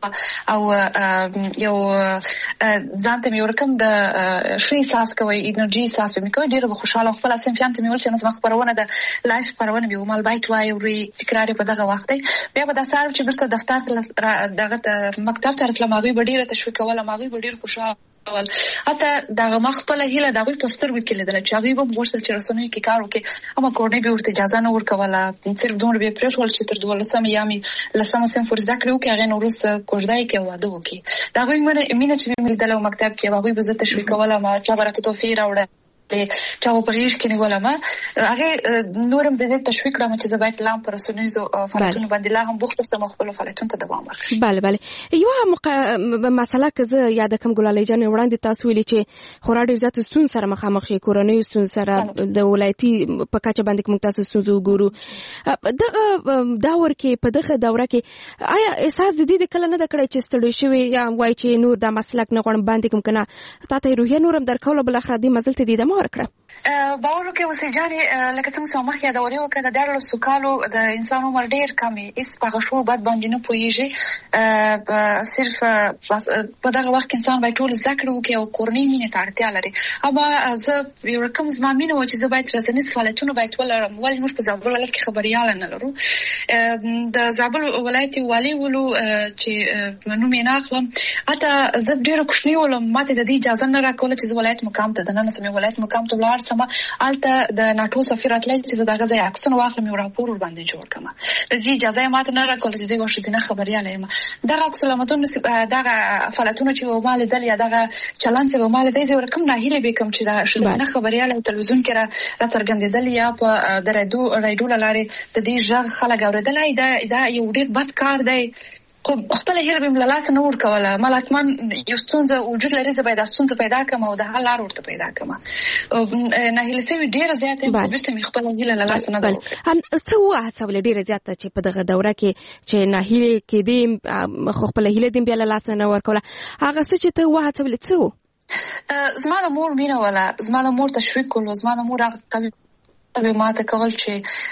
او یو ځان ته مې ورکم د شي احساس کوي انرژي احساس مې کوي ډېر خوشاله خپل اسمفیان ته مې ول چې نن خبرونه د لایف خبرونه به مال بایت وای او تکرار په دغه وخت بیا به د سار چې برته دفتر دغه مکتب ته راتلم هغه ډېر تشویق ولا هغه ډېر خوشاله حتی دغه مخبل هیله دغه پوسټر وکړل چې هغه به ورسره چې رسنوي کې کار وکړي اما کورنۍ به ورته اجازه نه ورکوله صرف دومره به پرېښول چې تر 12 یامي لسمه سم فرض کړو کې هغه نورس کوژدای کې واده وکړي دغه مینه چې مې دلته مکتب کې هغه به زه تشویق کوله ما چې برته توفیق راوړل چا په غیږ کې نیولم هغه نورم د تشویق کړم چې زه باید لام پر رسنیزو فعالیتونو باندې لا هم بوخت سم خپل فعالیتونو ته دوام ورکړم. بله یو مسله که زه یاد کوم ګلالۍ جان وړاندې تاسو ویلي چې خورا ډېر زیات ستونزې سره مخامخ شي کورنۍ ستونزې سره د ولایتي په کچه باندې موږ تاسو ستونزې وګورو دغه دور کې په دغه دوره کې آیا احساس د دې کله نه د کړی چې ستړي شوي یا وای چې نور د مسلک نه غواړم باندې کوم کنه تاسو روحیه نورم درکول بل اخر دې مزل ته دې ورکړه باور وکړئ وسجاري لکه څنګه چې مخکې دا وری وکړه د 13 کالو د انسان عمر ډیر کمی اس په شو بعد باندې نه پويږي صرف په دغه وخت انسان باید ټول ذکر وکړي او کورنۍ مینه ته اړتیا لري اما زه یو رقم زمامینه و چې زه باید رسنیز فعالیتونه باید ولرم ولې موږ په زابل ولایت کې خبريال نه لرو د زابل ولایت والی ولو چې نو مې نه اخلم اته زه ډیر کوښنی ولم ماته د دې اجازه نه راکوله چې ولایت مقام ته د نن سمې ولایت مقام ته ولار سم الته د ناتو سفیر اتل چې دغه ځای عکسونه واخلم یو راپور ور باندې جوړ کړم د دې اجازه ماته نه راکوله چې زه ورشي نه خبريال یم دغه عکسونه متون دغه فعالیتونه چې ومال دل یا دغه چلان چې ومال دې زه ورکم نه هیله به کوم چې دا نه خبريال تلویزیون کې را څرګندېدل یا په درېدو رادیو لارې د دې ژغ خلک اوریدلای دا یو ډېر بد کار دی خپل هیر به ملاله نه ور کوله ملاتمن یو ستونزه وجود لري زه باید ستونزه پیدا کوم او د حل لار ورته پیدا کوم نه هیله سوي ډیره زیاته په بیرته می خپل هیله لاله نه ده هم څه وخت څول ډیره زیاته چې په دغه دوره کې چې نه هیله کې دې خپل هیله دې بیا لاله نه ور کوله هغه څه چې ته وخت څول څه زما د مور مینه ولا زما د مور تشویق کول زما د مور هغه به ما ته کول چې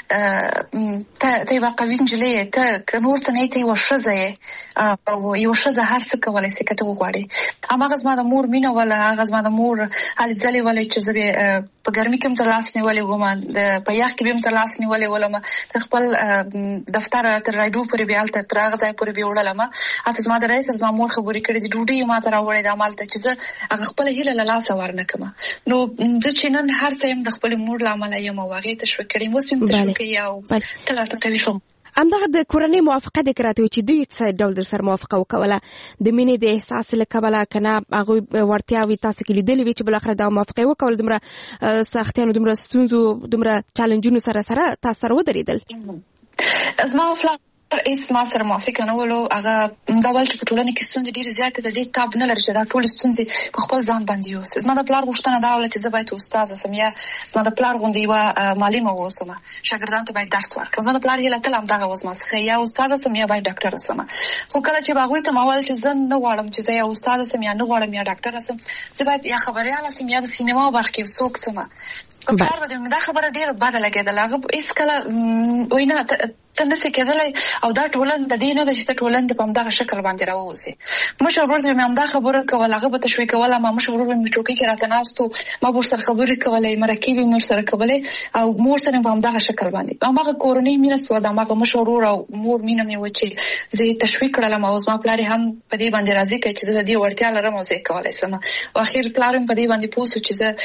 ته واقعي انجلې ته نور ته نه ته وشزه او یو شزه هر څه کولای شي کته وغواړي اما غزما د مور مینه ولا غزما د مور حال ځلې ولې چې زه په ګرمي کې تر لاس نیولې وم د په یخ کې به تر لاس نیولې ولم تر خپل دفتر تر رادیو پورې به الته تر هغه ځای پورې به وړلم اته زما د رئیس زما مور خبرې کړې د ډوډۍ ما ته راوړې د عمل ته چې زه هغه خپل هیله لاس ورنه کما نو د چینن هر څه يم د خپل مور لامل یم واغې تشویق کړي مو سم تشویق یو تلته کوي شو همدغه د کورنۍ موافقه د کراته چې دوی څه ډول در سره موافقه وکوله د مینې د احساس لکبله کنه هغه ورتیاوي تاسو کې لیدلې وی چې بل اخر دا موافقه وکول دمره سختیانو دمره ستونزو دمره چالنجونو سره تاسو سره ودرېدل زما فلا اس ما سره موافقه نه ولو هغه دا ول چې په ټولنه کې ستونزې ډېر زیاتې د دې تاب نه لري چې دا ټول ستونزې په خپل ځان باندې یوسي زما د پلار غوښتنه دا ول چې زه باید استاد سم یا زما د پلار غوندې یو معلم اوسم شاګردانو ته باید درس ورکړم زما د پلار هیله تل هم دغه وسمه څخه یا استاد سم یا باید ډاکټر سم خو کله چې باغوي ته ماول چې زه نه غواړم چې زه یا استاد سم یا نه غواړم یا ډاکټر سم زه باید یا خبريال سم یا د سینما برخه کې څوک سم په پلار باندې دا خبره ډېر بد لګیدله هغه هیڅ کله وینا تنده کېدلای او دا ټولن د دې نه د چې ټولن په همدغه شکل باندې راوځي مشر ورته مې همدا خبره کوله هغه به تشویق کوله ما مشر ورته مې چوکۍ کې راته ناستو ما ور سره خبرې کولې مرکې به مور سره کولې او مور سره په همدغه شکل باندې هغه کورنۍ مینه سو دا هغه مشر ور او مور مینه مې و چې زه تشویق کړم او زما پلار هم په دې باندې راضي کړ چې د دې ورتیا لرم او زه کولای سم او اخر پلار په دې باندې پوسو چې زه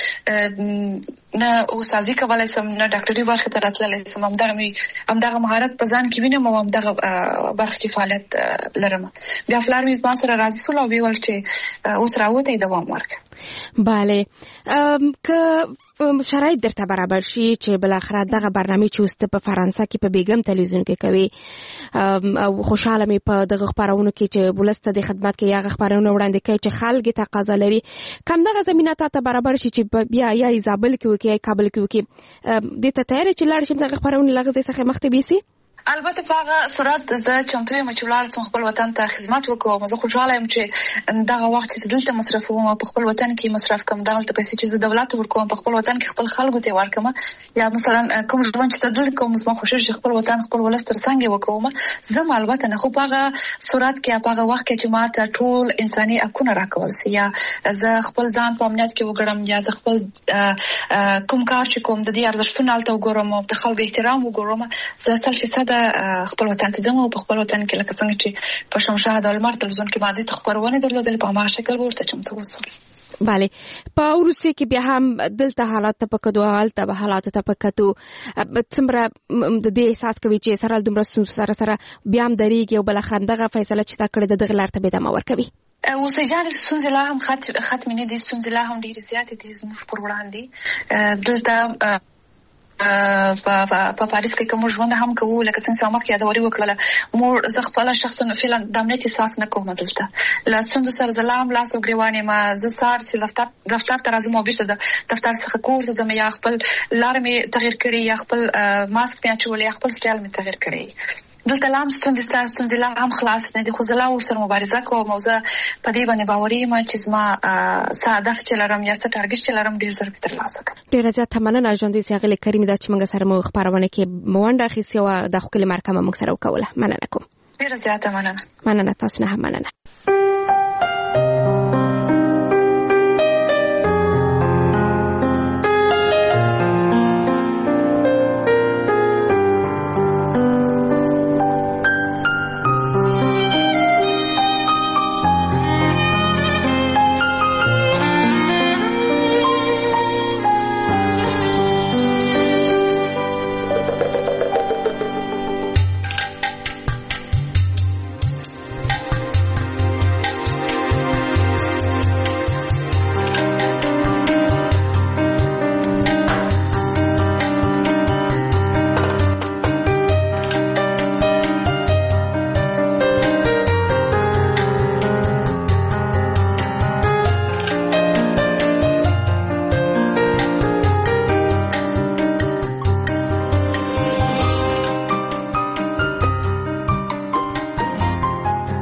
نه اوسازي کولای سم نه ډاکټري برخه ته راتللی سم همدغه مهارت په ځان کې وینم او همدغه برخه کې فعالیت لرم بیا فلار مې زما سره راضي سول او ویل چې اوس راوته دوام ورکړه bale که شرایط درته برابر شي چې بل اخر دغه برنامه چې اوس په فرانسه کې په بیګم تلویزیون کې کوي او خوشاله مې په دغه خبرونو کې چې بولسته د خدمت کې یا خبرونه وړاندې کوي چې خلک تقاضا لري کم دغه زمينه ته برابر شي چې بیا یا زابل کې وکي یا کابل کې وکي د ته تیار چې لاړ شم دغه خبرونه لغزه څخه مخته بيسي البته په هغه صورت زه چمتو یم چې ولاړ سم خپل وطن ته خدمت وکړم. زه خوشاله یم چې دغه وخت چې دلته مصرفوم په خپل وطن کې مصرف کوم، دغه پیسې چې زه دولت ورکوم په خپل وطن کې خپل خلکو ته ورکوم، یا مثلا کوم ژوند چې دلته کوم زما خوشاله چې خپل وطن خپل ولس تر څنګ وکوم. زه البته نه خو په هغه صورت کې په هغه وخت کې چې ما ته ټول انساني حقونه راکول سي، یا زه خپل ځان په امنیت کې وګړم، یا زه خپل کوم کار چې کوم د دې ارزښتونو الته وګورم او د خلکو احترام وګورم. زه 100% خپل وطن ته ځم او په خپل وطن کې لکه څنګه چې په شمشاد او لمر تلویزیون کې باندې خبرونه درلودل په هغه شکل ورته چمتو اوسم. بله، په روسیه کې بیا هم دلته حالات ته پکدو حالت به حالات ته پکتو څومره د دې احساس کوي چې سره دومره سره بیا هم درېږي او بل اخر دغه فیصله چې تا کړې د دغه لار ته به دمه ورکوي. اوسېجان ستونزې لا هم ختمې نه دي، ستونزې لا هم ډېرې زیاتې دي زموږ پر وړاندې. دلته په پاریس کې کوم ژوند هم کوو لکه څنګه چې مخکې یادوري وکړه. مور زه خپل شخصا فعلا د امنیت احساس نه کوم دلته لا ستونزو سره زلام لاس او ګریوانې ما زه سار چې دفتر ته راځم او بیرته د دفتر څخه کور ته ځم، یا خپل لار مې تغیر کړی، یا خپل ماسک مې اچولی، یا خپل سټایل مې تغیر کړی. دلته لام ستونزې لا هم خلاص نه دي، خو زه لا ورسره مبارزه کوم او زه په دې باندې باوري یم چې زما څه هدف چې لرم یا څه ټارګټ چې لرم ډېر ژر ترلاسه کړم. ډېره زیاته مننه ژوندۍ څېړلې کریمې دا چې موږ سره مو خپرونه کې ونډه اخیستې او د ښکلې مرکه موږ سره وکوله. مننه کوم. ډېره زیاته مننه. تاسو نه هم مننه.